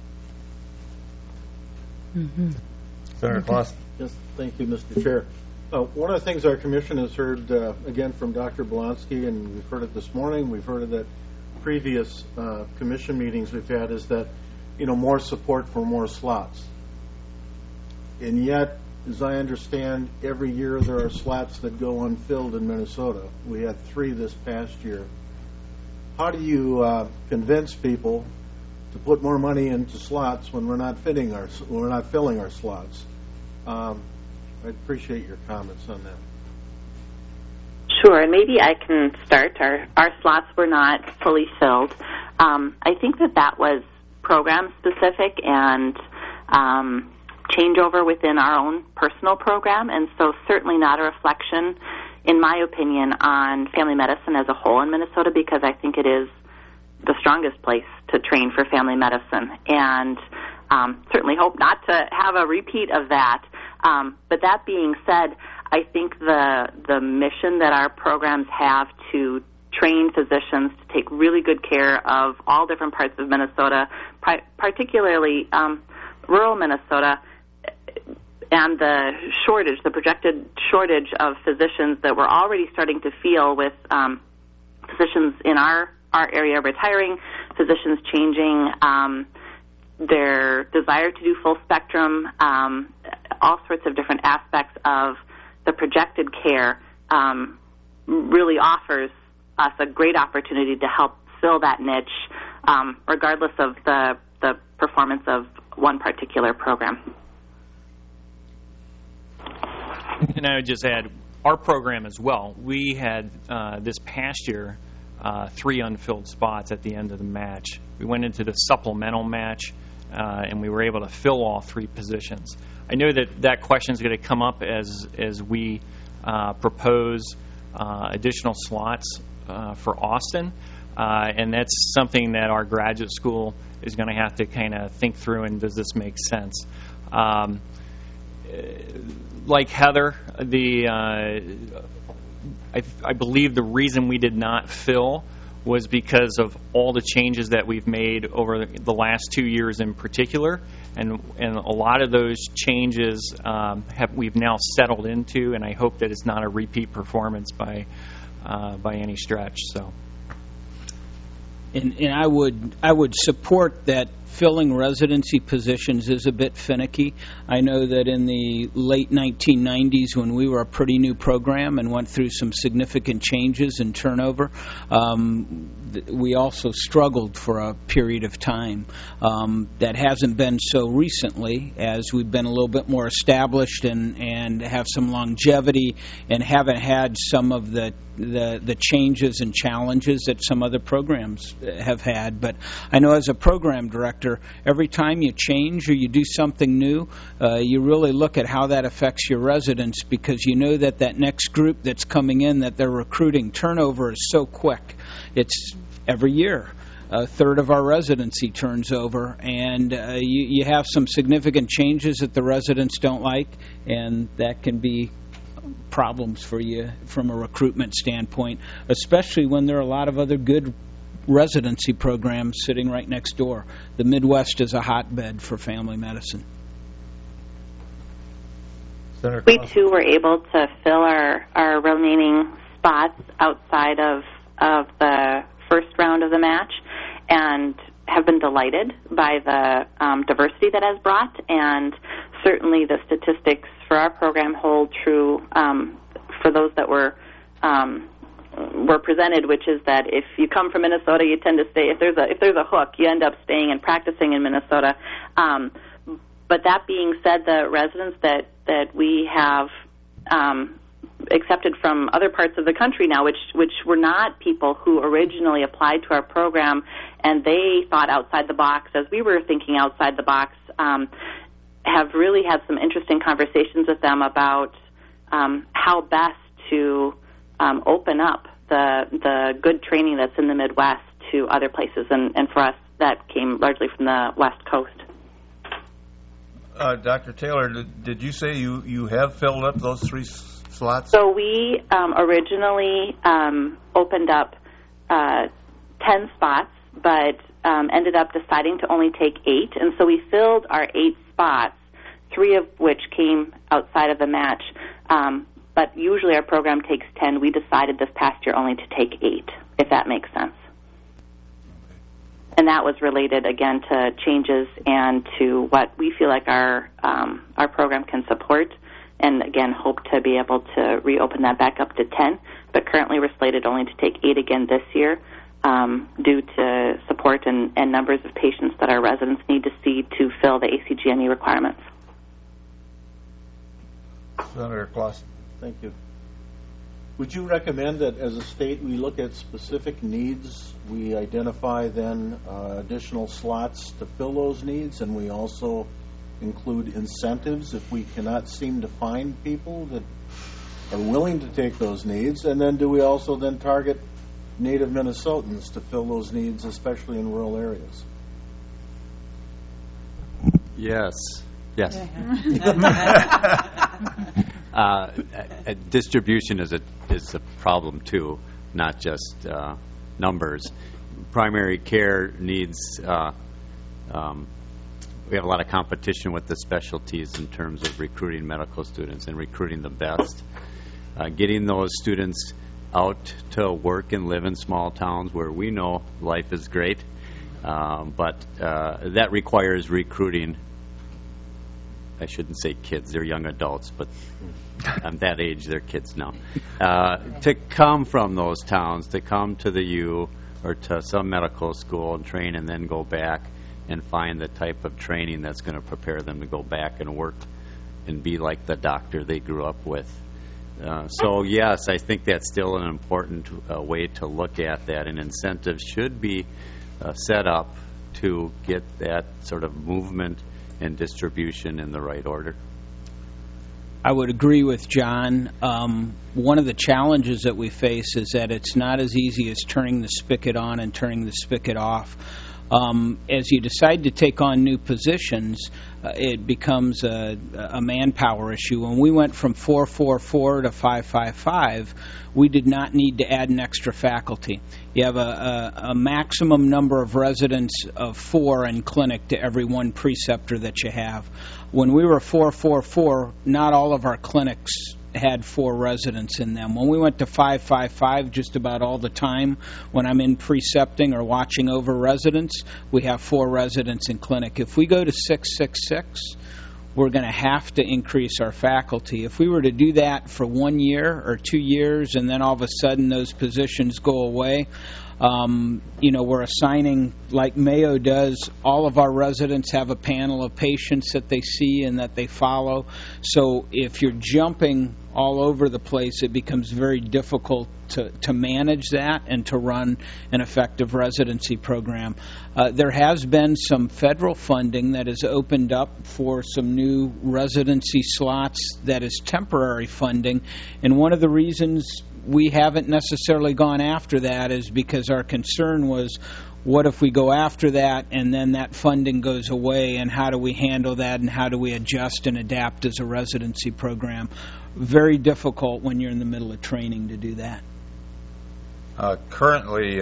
Mm-hmm. Senator Clausen. Yes, thank you, Mr. Chair. One of the things our commission has heard, again, from Dr. Blonsky, and we've heard it this morning, we've heard it at previous commission meetings we've had, is that, more support for more slots. And yet, as I understand, every year there are slots that go unfilled in Minnesota. We had 3 this past year. How do you convince people to put more money into slots when we're not filling our slots? I'd appreciate your comments on that. Sure, and maybe I can start. Our slots were not fully filled. I think that was program specific and changeover within our own personal program, and so certainly not a reflection, in my opinion, on family medicine as a whole in Minnesota, because I think it is the strongest place to train for family medicine. And certainly hope not to have a repeat of that. But that being said, I think the mission that our programs have to train physicians to take really good care of all different parts of Minnesota, particularly rural Minnesota, and the projected shortage of physicians that we're already starting to feel with physicians in our area retiring, physicians changing their desire to do full spectrum, all sorts of different aspects of the projected care really offers us a great opportunity to help fill that niche, regardless of the performance of one particular program. And I would just add, our program as well, we had this past year 3 unfilled spots at the end of the match. We went into the supplemental match, and we were able to fill all 3 positions. I know that question is going to come up as we propose additional slots for Austin, and that's something that our graduate school is going to have to kind of think through, and does this make sense? Like Heather, I believe the reason we did not fill was because of all the changes that we've made over the last 2 years in particular, and a lot of those changes we've now settled into, and I hope that it's not a repeat performance by any stretch. So, and I would support that. Filling residency positions is a bit finicky. I know that in the late 1990s, when we were a pretty new program and went through some significant changes and turnover, we also struggled for a period of time. That hasn't been so recently, as we've been a little bit more established and have some longevity and haven't had some of the changes and challenges that some other programs have had. But I know as a program director, every time you change or you do something new, you really look at how that affects your residents, because you know that next group that's coming in that they're recruiting, turnover is so quick. It's every year. A third of our residency turns over, and you have some significant changes that the residents don't like, and that can be problems for you from a recruitment standpoint, especially when there are a lot of other good residency programs sitting right next door. The Midwest is a hotbed for family medicine. We too were able to fill our remaining spots outside of the first round of the match, and have been delighted by the diversity that has brought, and certainly the statistics for our program hold true for those that were presented, which is that if you come from Minnesota, you tend to stay. If there's a hook, you end up staying and practicing in Minnesota. But that being said, the residents that we have accepted from other parts of the country now, which were not people who originally applied to our program and they thought outside the box as we were thinking outside the box, have really had some interesting conversations with them about how best to open up the good training that's in the Midwest to other places, and for us that came largely from the West Coast. Dr. Taylor, did you say you have filled up those 3 slots? So we originally opened up 10 spots, but ended up deciding to only take 8, and so we filled our 8 spots, 3 of which came outside of the match. But usually our program takes 10. We decided this past year only to take 8, if that makes sense. And that was related, again, to changes and to what we feel like our program can support, and, again, hope to be able to reopen that back up to 10. But currently we're slated only to take 8 again this year due to support and numbers of patients that our residents need to see to fill the ACGME requirements. Senator Clausen. Thank you. Would you recommend that as a state we look at specific needs, we identify then additional slots to fill those needs, and we also include incentives if we cannot seem to find people that are willing to take those needs? And then do we also then target native Minnesotans to fill those needs, especially in rural areas? Yes. Distribution is a problem too, not just numbers. Primary care needs. We have a lot of competition with the specialties in terms of recruiting medical students and recruiting the best. Getting those students out to work and live in small towns where we know life is great, but that requires recruiting. I shouldn't say kids, they're young adults, but at that age, they're kids now. To come from those towns, to come to the U or to some medical school and train and then go back and find the type of training that's going to prepare them to go back and work and be like the doctor they grew up with. So, yes, I think that's still an important way to look at that, and incentives should be set up to get that sort of movement and distribution in the right order. I would agree with John. One of the challenges that we face is that it's not as easy as turning the spigot on and turning the spigot off. As you decide to take on new positions, it becomes a manpower issue. When we went from 444 to 555, we did not need to add an extra faculty. You have a maximum number of residents of 4 in clinic to every one preceptor that you have. When we were 444, not all of our clinics had 4 residents in them. When we went to 555, just about all the time when I'm in precepting or watching over residents, we have 4 residents in clinic. If we go to 666, we're going to have to increase our faculty. If we were to do that for 1 year or 2 years and then all of a sudden those positions go away, we're assigning, like Mayo does, all of our residents have a panel of patients that they see and that they follow. So if you're jumping all over the place, it becomes very difficult to manage that and to run an effective residency program. There has been some federal funding that has opened up for some new residency slots that is temporary funding, and one of the reasons we haven't necessarily gone after that is because our concern was, what if we go after that and then that funding goes away, and how do we handle that, and how do we adjust and adapt as a residency program? Very difficult when you're in the middle of training to do that. Currently,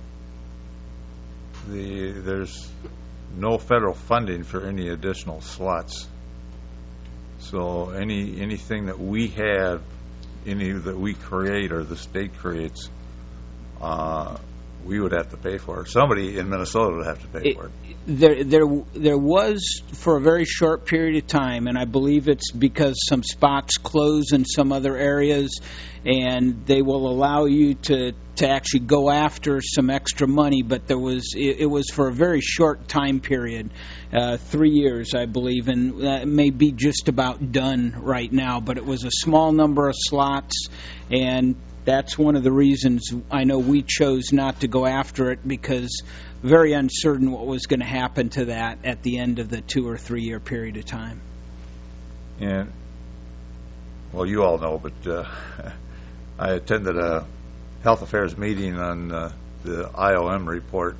there's no federal funding for any additional slots. So anything that we have, any that we create or the state creates, we would have to pay for it. Somebody in Minnesota would have to pay for it. There was, for a very short period of time, and I believe it's because some spots close in some other areas, and they will allow you to actually go after some extra money, but it was for a very short time period, 3 years, I believe, and that may be just about done right now, but it was a small number of slots, and that's one of the reasons I know we chose not to go after it, because very uncertain what was going to happen to that at the end of the 2 or 3 year period of time. And, well, you all know, but I attended a health affairs meeting on the IOM report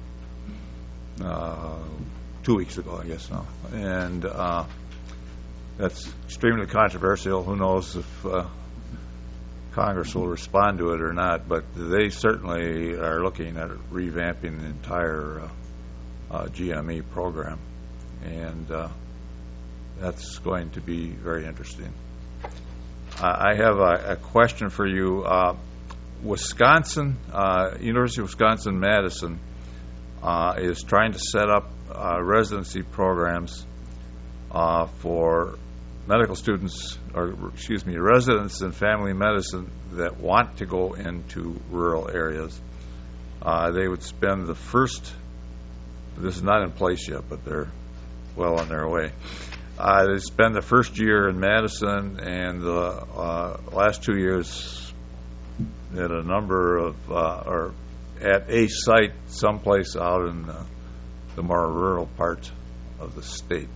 2 weeks ago, I guess now. And that's extremely controversial. Who knows if Congress will respond to it or not, but they certainly are looking at revamping the entire GME program, and that's going to be very interesting. I have a question for you. Wisconsin, University of Wisconsin-Madison is trying to set up residency programs for medical students, residents in family medicine that want to go into rural areas. They would spend the first, this is not in place yet, but they're well on their way. They spend the first year in Madison and the last 2 years at a number of, or at a site someplace out in the more rural parts of the state.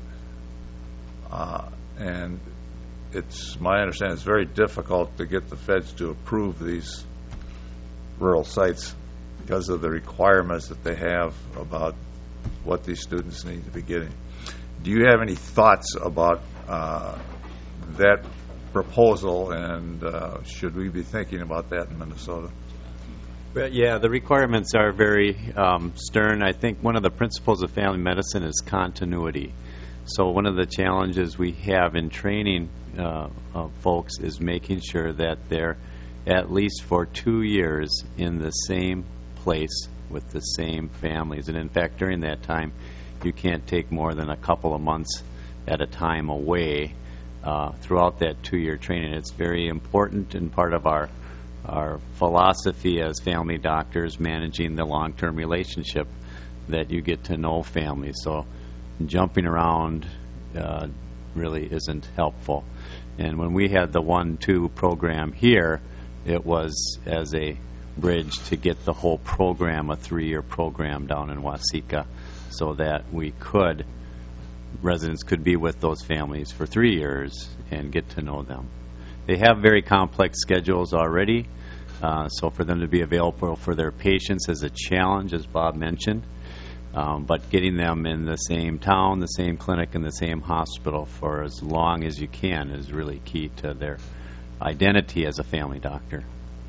And it's my understanding it's very difficult to get the feds to approve these rural sites because of the requirements that they have about what these students need to be getting. Do you have any thoughts about that proposal, and should we be thinking about that in Minnesota? But yeah, the requirements are very stern. I think one of the principles of family medicine is continuity. So one of the challenges we have in training folks is making sure that they're at least for 2 years in the same place with the same families. And in fact, during that time, you can't take more than a couple of months at a time away throughout that 2-year training. It's very important and part of our philosophy as family doctors managing the long-term relationship that you get to know families. So jumping around really isn't helpful. And when we had the 1-2 program here, it was as a bridge to get the whole program, a 3-year program down in Waseca, so that residents could be with those families for 3 years and get to know them. They have very complex schedules already, so for them to be available for their patients is a challenge, as Bob mentioned. But getting them in the same town, the same clinic, and the same hospital for as long as you can is really key to their identity as a family doctor.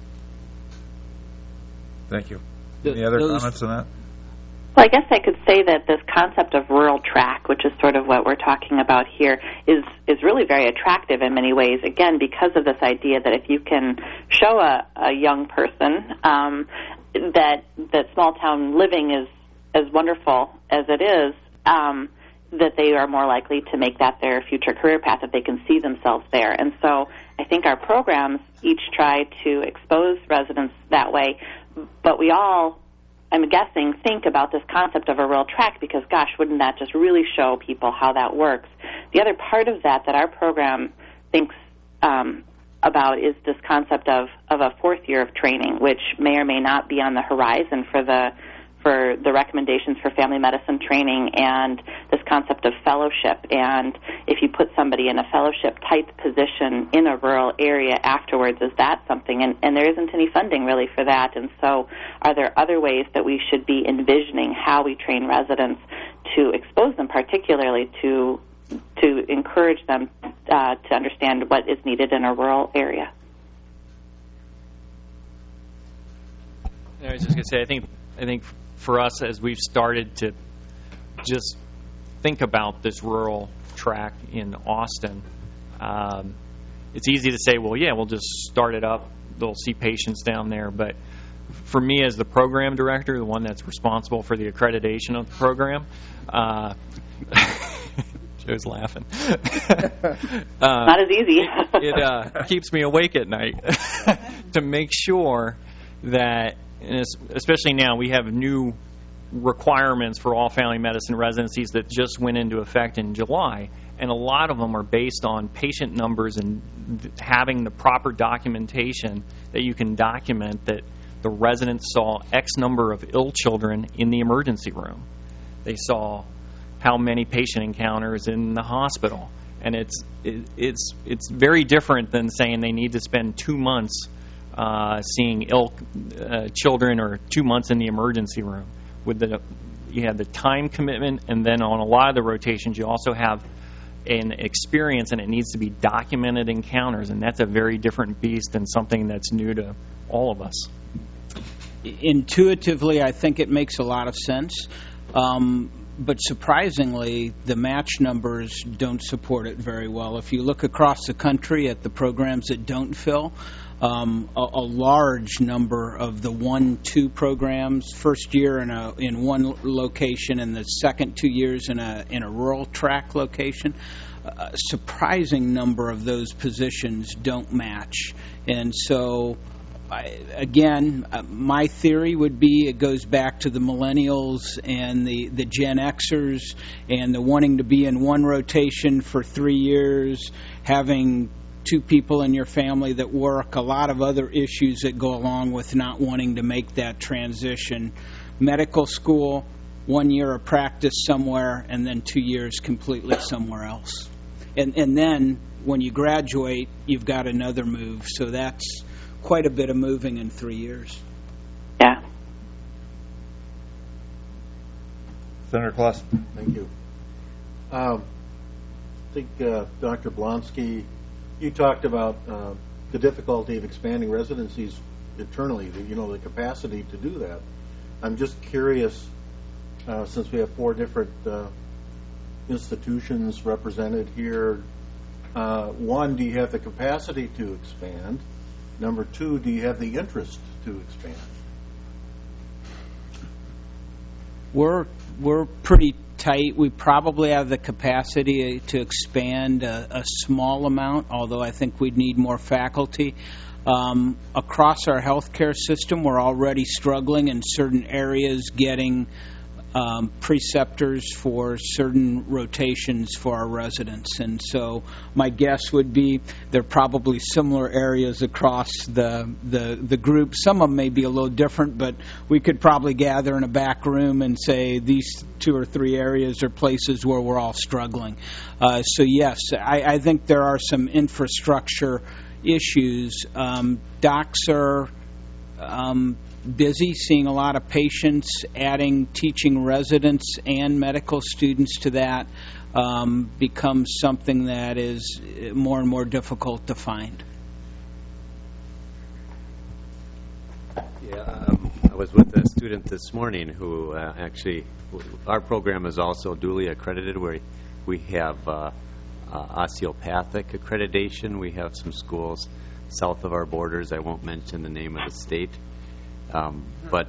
Thank you. Any other comments on that? Well, I guess I could say that this concept of rural track, which is sort of what we're talking about here, is really very attractive in many ways, again, because of this idea that if you can show a young person that small-town living is as wonderful as it is, that they are more likely to make that their future career path, that they can see themselves there. And so I think our programs each try to expose residents that way, but we all, I'm guessing, think about this concept of a rural track because, gosh, wouldn't that just really show people how that works? The other part of that our program thinks about is this concept of a 4th year of training, which may or may not be on the horizon for the recommendations for family medicine training, and this concept of fellowship. And if you put somebody in a fellowship-type position in a rural area afterwards, is that something? And there isn't any funding really for that. And so are there other ways that we should be envisioning how we train residents to expose them, particularly to encourage them to understand what is needed in a rural area? I was just going to say, I think for us, as we've started to just think about this rural track in Austin, it's easy to say, well, yeah, we'll just start it up. They'll see patients down there. But for me as the program director, the one that's responsible for the accreditation of the program, Joe's laughing. Not as easy. It keeps me awake at night to make sure that, and especially now, we have new requirements for all family medicine residencies that just went into effect in July, and a lot of them are based on patient numbers and having the proper documentation that you can document that the residents saw X number of ill children in the emergency room. They saw how many patient encounters in the hospital, and it's very different than saying they need to spend 2 months seeing ill children or 2 months in the emergency room. You have the time commitment, and then on a lot of the rotations you also have an experience, and it needs to be documented encounters, and that's a very different beast than something that's new to all of us. Intuitively, I think it makes a lot of sense. But surprisingly, the match numbers don't support it very well. If you look across the country at the programs that don't fill, a large number of the 1-2 programs, first year in one location and the second 2 years in a rural track location, a surprising number of those positions don't match. And so, again, my theory would be it goes back to the millennials and the Gen Xers and the wanting to be in one rotation for 3 years, having 2 people in your family that work, a lot of other issues that go along with not wanting to make that transition. Medical school, 1 year of practice somewhere, and then 2 years completely somewhere else. And then when you graduate, you've got another move. So that's quite a bit of moving in 3 years. Yeah. Senator Clausen. Thank you. I think Dr. Blonsky, you talked about the difficulty of expanding residencies internally, the capacity to do that. I'm just curious, since we have 4 different institutions represented here, 1, do you have the capacity to expand? Number 2, do you have the interest to expand? We're pretty tight. We probably have the capacity to expand a small amount, although I think we'd need more faculty. Across our healthcare system, we're already struggling in certain areas getting preceptors for certain rotations for our residents. And so my guess would be there are probably similar areas across the group. Some of them may be a little different, but we could probably gather in a back room and say these 2 or 3 areas are places where we're all struggling. So yes, I think there are some infrastructure issues. Docs are busy, seeing a lot of patients. Adding teaching residents and medical students to that becomes something that is more and more difficult to find. Yeah, I was with a student this morning who actually, our program is also duly accredited, where we have osteopathic accreditation. We have some schools south of our borders. I won't mention the name of the state. But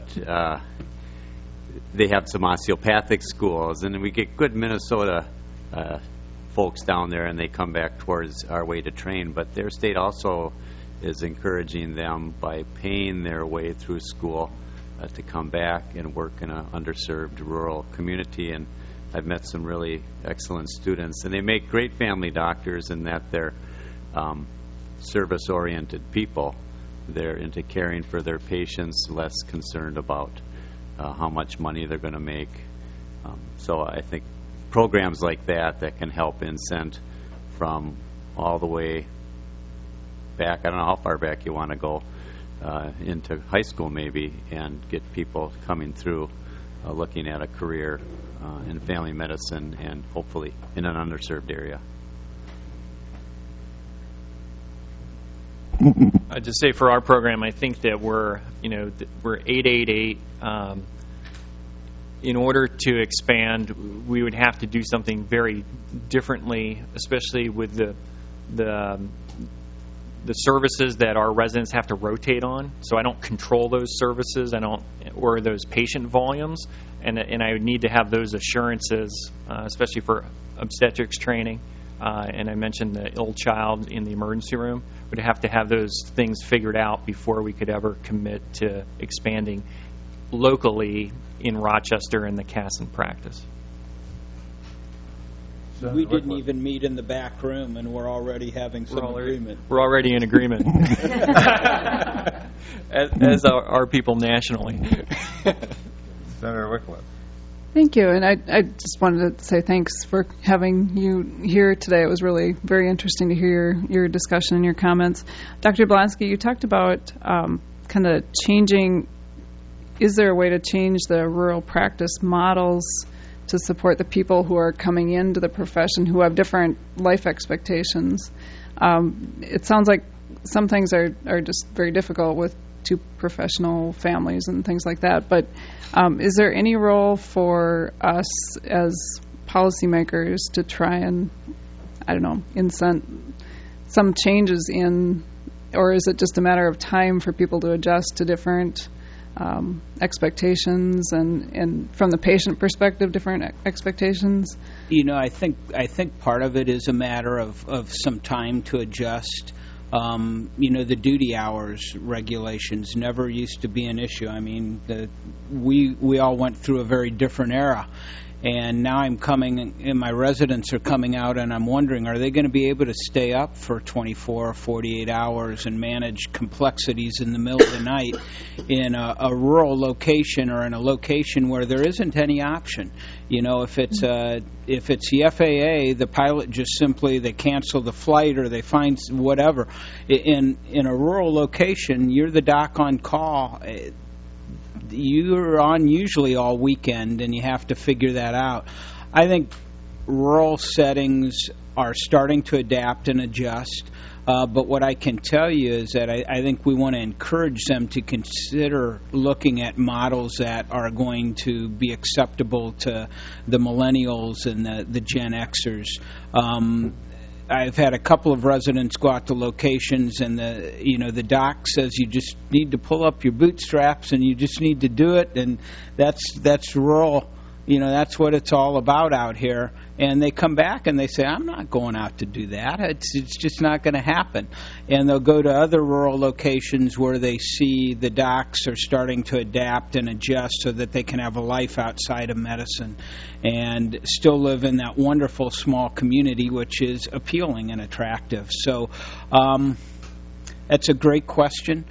they have some osteopathic schools, and we get good Minnesota folks down there, and they come back towards our way to train. But their state also is encouraging them by paying their way through school to come back and work in an underserved rural community. And I've met some really excellent students, and they make great family doctors in that they're service-oriented people. They're into caring for their patients, less concerned about how much money they're going to make. So I think programs like that can help incent from all the way back, I don't know how far back you want to go, into high school maybe, and get people coming through looking at a career in family medicine and hopefully in an underserved area. I'd just say for our program, I think that we're 888. In order to expand, we would have to do something very differently, especially with the services that our residents have to rotate on. So I don't control those services, or those patient volumes, and I would need to have those assurances, especially for obstetrics training. And I mentioned the ill child in the emergency room. We'd have to have those things figured out before we could ever commit to expanding locally in Rochester in the Casson practice. We didn't even meet in the back room, and we're already having some agreement. We're already in agreement, as are people nationally. Senator Wycliffe. Thank you, and I just wanted to say thanks for having you here today. It was really very interesting to hear your discussion and your comments. Dr. Blonsky, you talked about kind of changing. Is there a way to change the rural practice models to support the people who are coming into the profession who have different life expectations? It sounds like some things are just very difficult with 2 professional families and things like that. But is there any role for us as policymakers to try and, incent some changes in, or is it just a matter of time for people to adjust to different expectations and from the patient perspective, different expectations? I think part of it is a matter of some time to adjust. The duty hours regulations never used to be an issue. I mean, we all went through a very different era. And now I'm coming, and my residents are coming out, and I'm wondering, are they going to be able to stay up for 24 or 48 hours and manage complexities in the middle of the night in a rural location or in a location where there isn't any option? If it's the FAA, the pilot just simply, they cancel the flight or they find whatever. In a rural location, you're the doc on call. You're on usually all weekend, and you have to figure that out. I think rural settings are starting to adapt and adjust. But what I can tell you is that I think we want to encourage them to consider looking at models that are going to be acceptable to the millennials and the Gen Xers. I've had a couple of residents go out to locations, and the doc says you just need to pull up your bootstraps and you just need to do it, and that's rural. That's what it's all about out here. And they come back and they say, I'm not going out to do that. It's just not going to happen. And they'll go to other rural locations where they see the docs are starting to adapt and adjust so that they can have a life outside of medicine and still live in that wonderful small community, which is appealing and attractive. So that's a great question.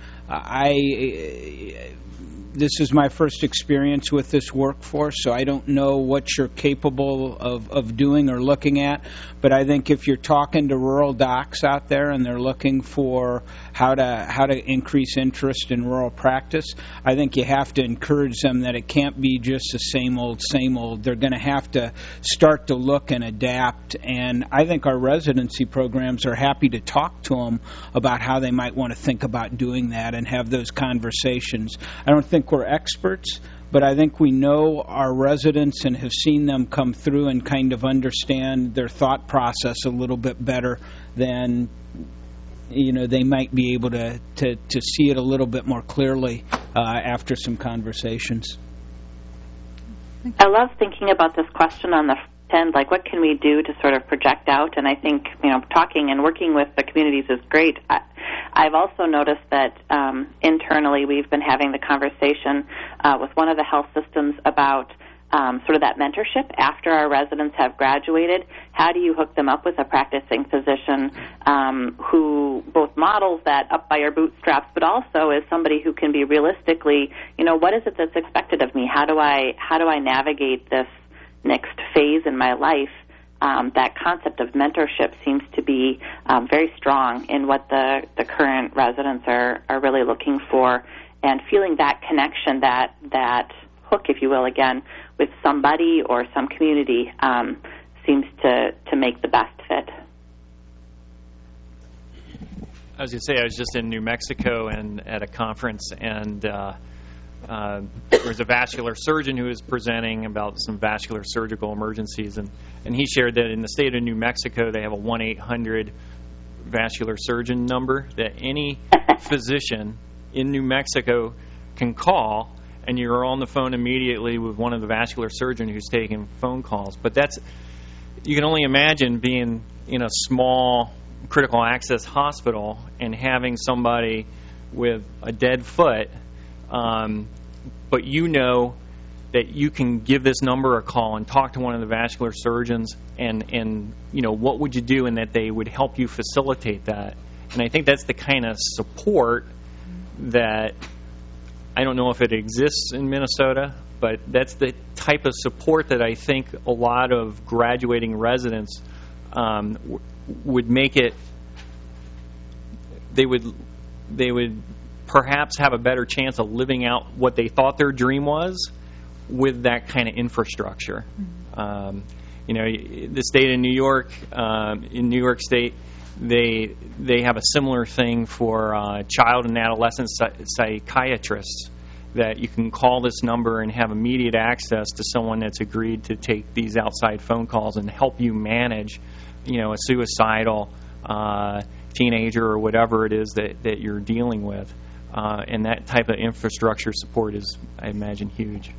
This is my first experience with this workforce, so I don't know what you're capable of doing or looking at. But I think if you're talking to rural docs out there and they're looking for how to increase interest in rural practice, I think you have to encourage them that it can't be just the same old, same old. They're going to have to start to look and adapt. And I think our residency programs are happy to talk to them about how they might want to think about doing that and have those conversations. I don't think we're experts, but I think we know our residents and have seen them come through and kind of understand their thought process a little bit better than they might be able to see it a little bit more clearly after some conversations. I love thinking about this question on the end, like what can we do to sort of project out? And I think, talking and working with the communities is great. I've also noticed that internally we've been having the conversation with one of the health systems about sort of that mentorship after our residents have graduated. How do you hook them up with a practicing physician who both models that up by your bootstraps, but also is somebody who can be realistically, what is it that's expected of me? How do I navigate this next phase in my life? That concept of mentorship seems to be very strong in what the current residents are really looking for, and feeling that connection, that hook, if you will, again, with somebody or some community seems to make the best fit. I was going to say, I was just in New Mexico and at a conference, and there was a vascular surgeon who was presenting about some vascular surgical emergencies, and he shared that in the state of New Mexico they have a 1-800 vascular surgeon number that any physician in New Mexico can call, and you're on the phone immediately with one of the vascular surgeon who's taking phone calls. But you can only imagine being in a small critical access hospital and having somebody with a dead foot, but that you can give this number a call and talk to one of the vascular surgeons, and what would you do, and that they would help you facilitate that. And I think that's the kind of support that, I don't know if it exists in Minnesota, but that's the type of support that I think a lot of graduating residents would make it. They would perhaps have a better chance of living out what they thought their dream was with that kind of infrastructure. The state of New York, in New York State, they have a similar thing for child and adolescent psychiatrists, that you can call this number and have immediate access to someone that's agreed to take these outside phone calls and help you manage, a suicidal teenager or whatever it is that you're dealing with. And that type of infrastructure support is, I imagine, huge.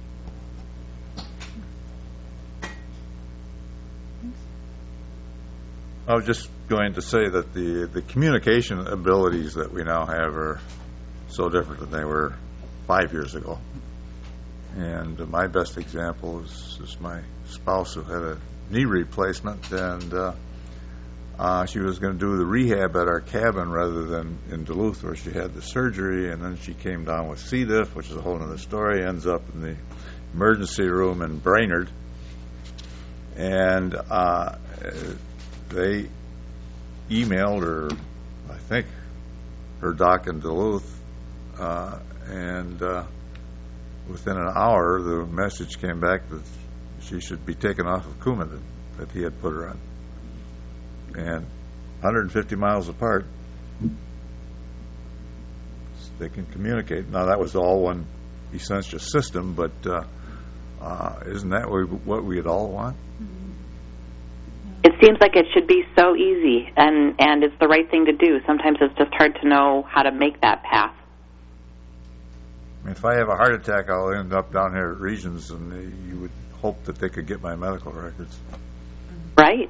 I was just going to say that the communication abilities that we now have are so different than they were 5 years ago. And my best example is my spouse, who had a knee replacement, and she was going to do the rehab at our cabin rather than in Duluth, where she had the surgery, and then she came down with C. diff, which is a whole other story, ends up in the emergency room in Brainerd, and they emailed her, I think, her doc in Duluth, and within an hour the message came back that she should be taken off of Coumadin. that he had put her on. And 150 miles apart, they can communicate. Now, that was all one Essentia system, but isn't that what we'd all want? It seems like it should be so easy, and it's the right thing to do. Sometimes it's just hard to know how to make that path. If I have a heart attack, I'll end up down here at Regions, and you would hope that they could get my medical records. Right.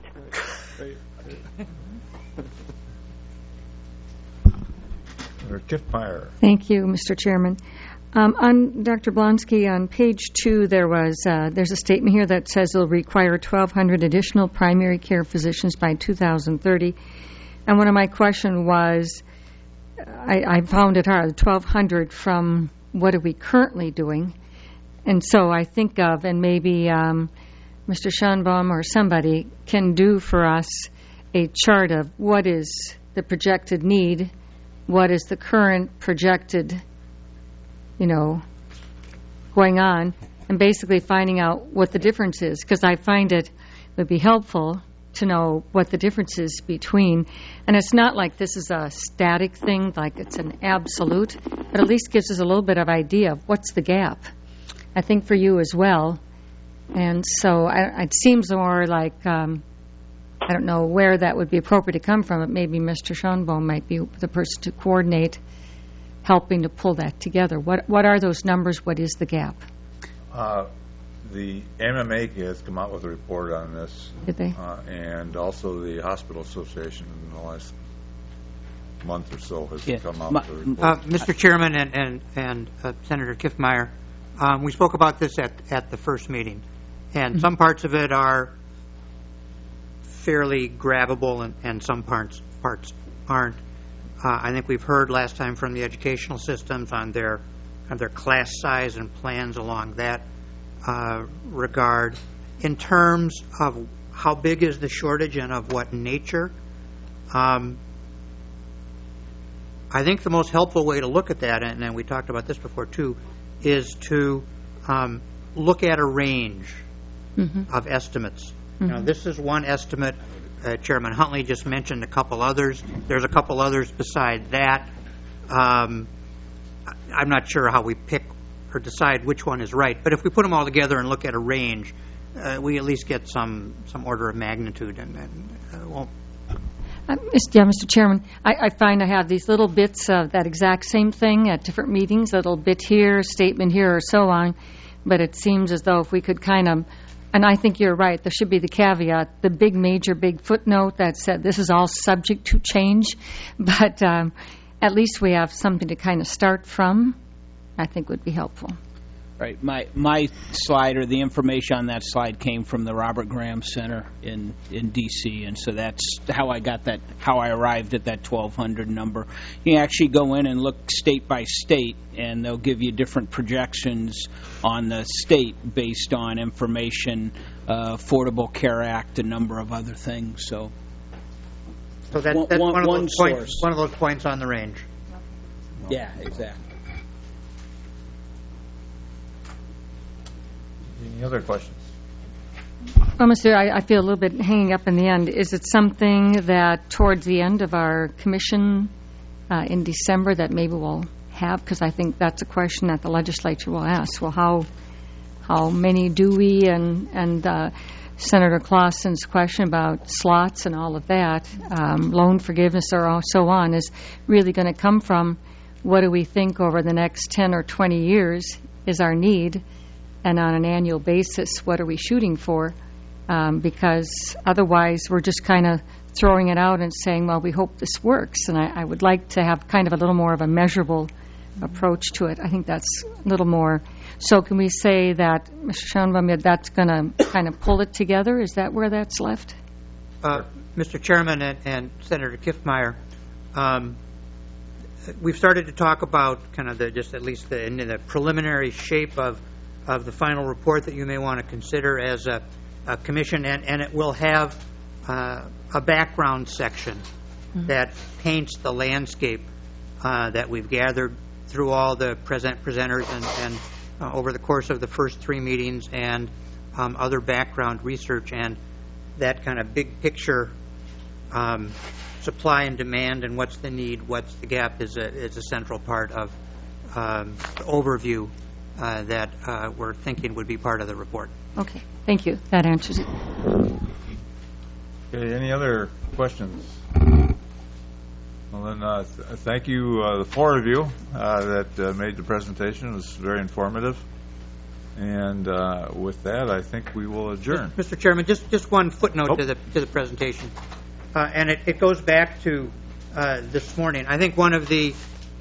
Kiffmeyer. Thank you, Mr. Chairman. On Dr. Blonsky, on page 2, there's a statement here that says it'll require 1,200 additional primary care physicians by 2030. And one of my questions was, I found it hard, 1,200 from what are we currently doing? And so I think of, and maybe Mr. Schoenbaum or somebody can do for us a chart of what is the projected need, what is the current projected, going on, and basically finding out what the difference is, because I find it would be helpful to know what the difference is between. And it's not like this is a static thing, like it's an absolute, but at least gives us a little bit of idea of what's the gap, I think, for you as well. And so it seems more like, I don't know where that would be appropriate to come from, but maybe Mr. Schoenbaum might be the person to coordinate helping to pull that together. What are those numbers? What is the gap? The MMA has come out with a report on this. Did they? And also the Hospital Association in the last month or so has come out with a report. Mr. Chairman and Senator Kiffmeyer, we spoke about this at the first meeting, and some parts of it are fairly grabbable and some parts aren't. I think we've heard last time from the educational systems on their class size and plans along that regard. In terms of how big is the shortage and of what nature, I think the most helpful way to look at that, and we talked about this before too, is to look at a range of estimates. This is one estimate. Chairman Huntley just mentioned a couple others. There's a couple others beside that. I'm not sure how we pick or decide which one is right, but if we put them all together and look at a range, we at least get some order of magnitude, and won't. Mr. Chairman, I find I have these little bits of that exact same thing at different meetings, a little bit here, a statement here, or so on, but it seems as though if we could kind of, and I think you're right, there should be the caveat, the big footnote that said this is all subject to change, but at least we have something to kind of start from, I think would be helpful. Right. My slide, or the information on that slide, came from the Robert Graham Center in D.C., and so that's how I got that, how I arrived at that 1,200 number. You can actually go in and look state by state, and they'll give you different projections on the state based on information, Affordable Care Act, a number of other things. So that's one of those points on the range. Yeah, exactly. Any other questions? Well, Mr. I feel a little bit hanging up in the end. Is it something that towards the end of our commission in December that maybe we'll have? Because I think that's a question that the legislature will ask. Well, how many do we? And Senator Clausen's question about slots and all of that, loan forgiveness or so on, is really going to come from what do we think over the next 10 or 20 years is our need, and on an annual basis, what are we shooting for? Because otherwise, we're just kind of throwing it out and saying, well, we hope this works. And I would like to have kind of a little more of a measurable approach to it. I think that's a little more. So can we say that, Mr. Schoenbaum, that's going to kind of pull it together? Is that where that's left? Mr. Chairman and Senator Kiffmeyer, we've started to talk about kind of the preliminary shape of the final report that you may want to consider as a commission, and it will have a background section that paints the landscape that we've gathered through all the presenters and over the course of the first three meetings, and other background research. And that kind of big picture supply and demand and what's the need, what's the gap is a central part of the overview that we're thinking would be part of the report. Okay, thank you. That answers it. Okay, any other questions? Well, then, thank you, the four of you that made the presentation. It was very informative. And with that, I think we will adjourn. Mr. Chairman, just one footnote to the presentation, and it goes back to this morning. I think one of the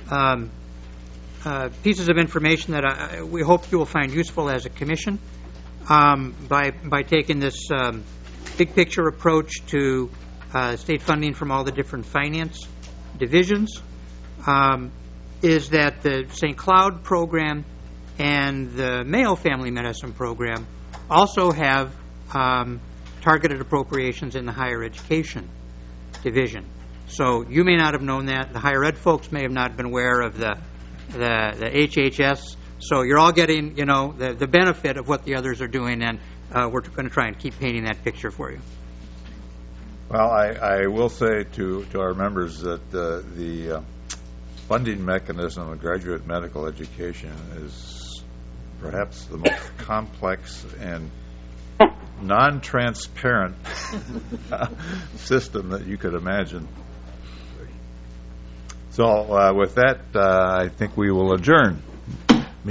pieces of information that we hope you will find useful as a commission by taking this big picture approach to state funding from all the different finance divisions is that the St. Cloud program and the Mayo Family Medicine program also have targeted appropriations in the higher education division. So you may not have known that. The higher ed folks may have not been aware of the HHS. So you're all getting, the benefit of what the others are doing, and we're going to try and keep painting that picture for you. Well, I will say to our members that the funding mechanism of graduate medical education is perhaps the most complex and non-transparent system that you could imagine. So with that, I think we will adjourn.